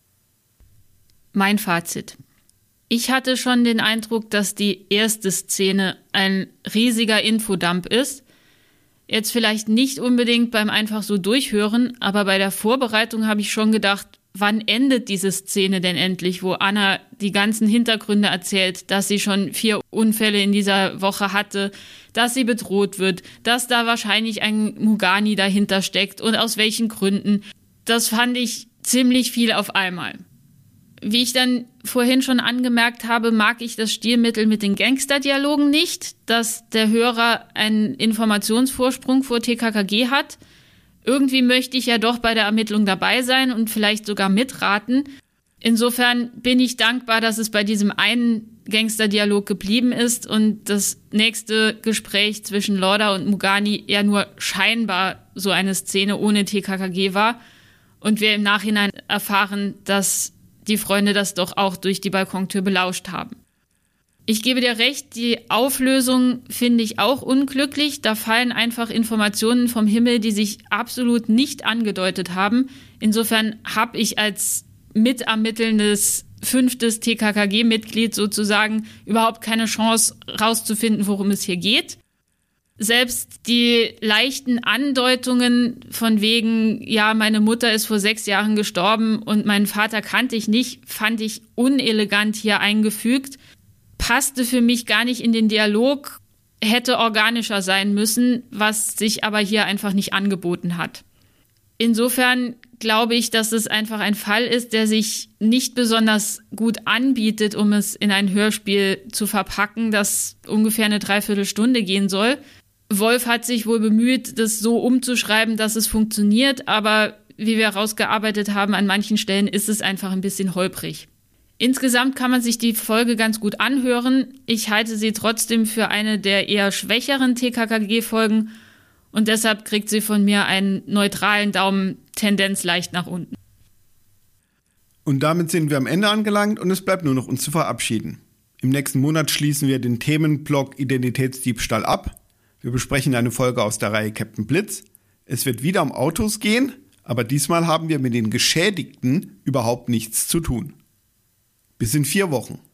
Mein Fazit. Ich hatte schon den Eindruck, dass die erste Szene ein riesiger Infodump ist. Jetzt vielleicht nicht unbedingt beim einfach so durchhören, aber bei der Vorbereitung habe ich schon gedacht, wann endet diese Szene denn endlich, wo Anna die ganzen Hintergründe erzählt, dass sie schon 4 Unfälle in dieser Woche hatte, dass sie bedroht wird, dass da wahrscheinlich ein Mugani dahinter steckt und aus welchen Gründen. Das fand ich ziemlich viel auf einmal. Wie ich dann vorhin schon angemerkt habe, mag ich das Stilmittel mit den Gangsterdialogen nicht, dass der Hörer einen Informationsvorsprung vor TKKG hat. Irgendwie möchte ich ja doch bei der Ermittlung dabei sein und vielleicht sogar mitraten. Insofern bin ich dankbar, dass es bei diesem einen Gangsterdialog geblieben ist und das nächste Gespräch zwischen Lauder und Mugani ja nur scheinbar so eine Szene ohne TKKG war und wir im Nachhinein erfahren, dass die Freunde das doch auch durch die Balkontür belauscht haben. Ich gebe dir recht, die Auflösung finde ich auch unglücklich. Da fallen einfach Informationen vom Himmel, die sich absolut nicht angedeutet haben. Insofern habe ich als mitermittelndes 5. TKKG-Mitglied sozusagen überhaupt keine Chance rauszufinden, worum es hier geht. Selbst die leichten Andeutungen von wegen, ja, meine Mutter ist vor 6 Jahren gestorben und meinen Vater kannte ich nicht, fand ich unelegant hier eingefügt. Passte für mich gar nicht in den Dialog, hätte organischer sein müssen, was sich aber hier einfach nicht angeboten hat. Insofern glaube ich, dass es einfach ein Fall ist, der sich nicht besonders gut anbietet, um es in ein Hörspiel zu verpacken, das ungefähr eine Dreiviertelstunde gehen soll. Wolf hat sich wohl bemüht, das so umzuschreiben, dass es funktioniert, aber wie wir herausgearbeitet haben, an manchen Stellen ist es einfach ein bisschen holprig. Insgesamt kann man sich die Folge ganz gut anhören. Ich halte sie trotzdem für eine der eher schwächeren TKKG-Folgen und deshalb kriegt sie von mir einen neutralen Daumen, Tendenz leicht nach unten. Und damit sind wir am Ende angelangt und es bleibt nur noch uns zu verabschieden. Im nächsten Monat schließen wir den Themenblock Identitätsdiebstahl ab. Wir besprechen eine Folge aus der Reihe Captain Blitz. Es wird wieder um Autos gehen, aber diesmal haben wir mit den Geschädigten überhaupt nichts zu tun. Bis in 4 Wochen.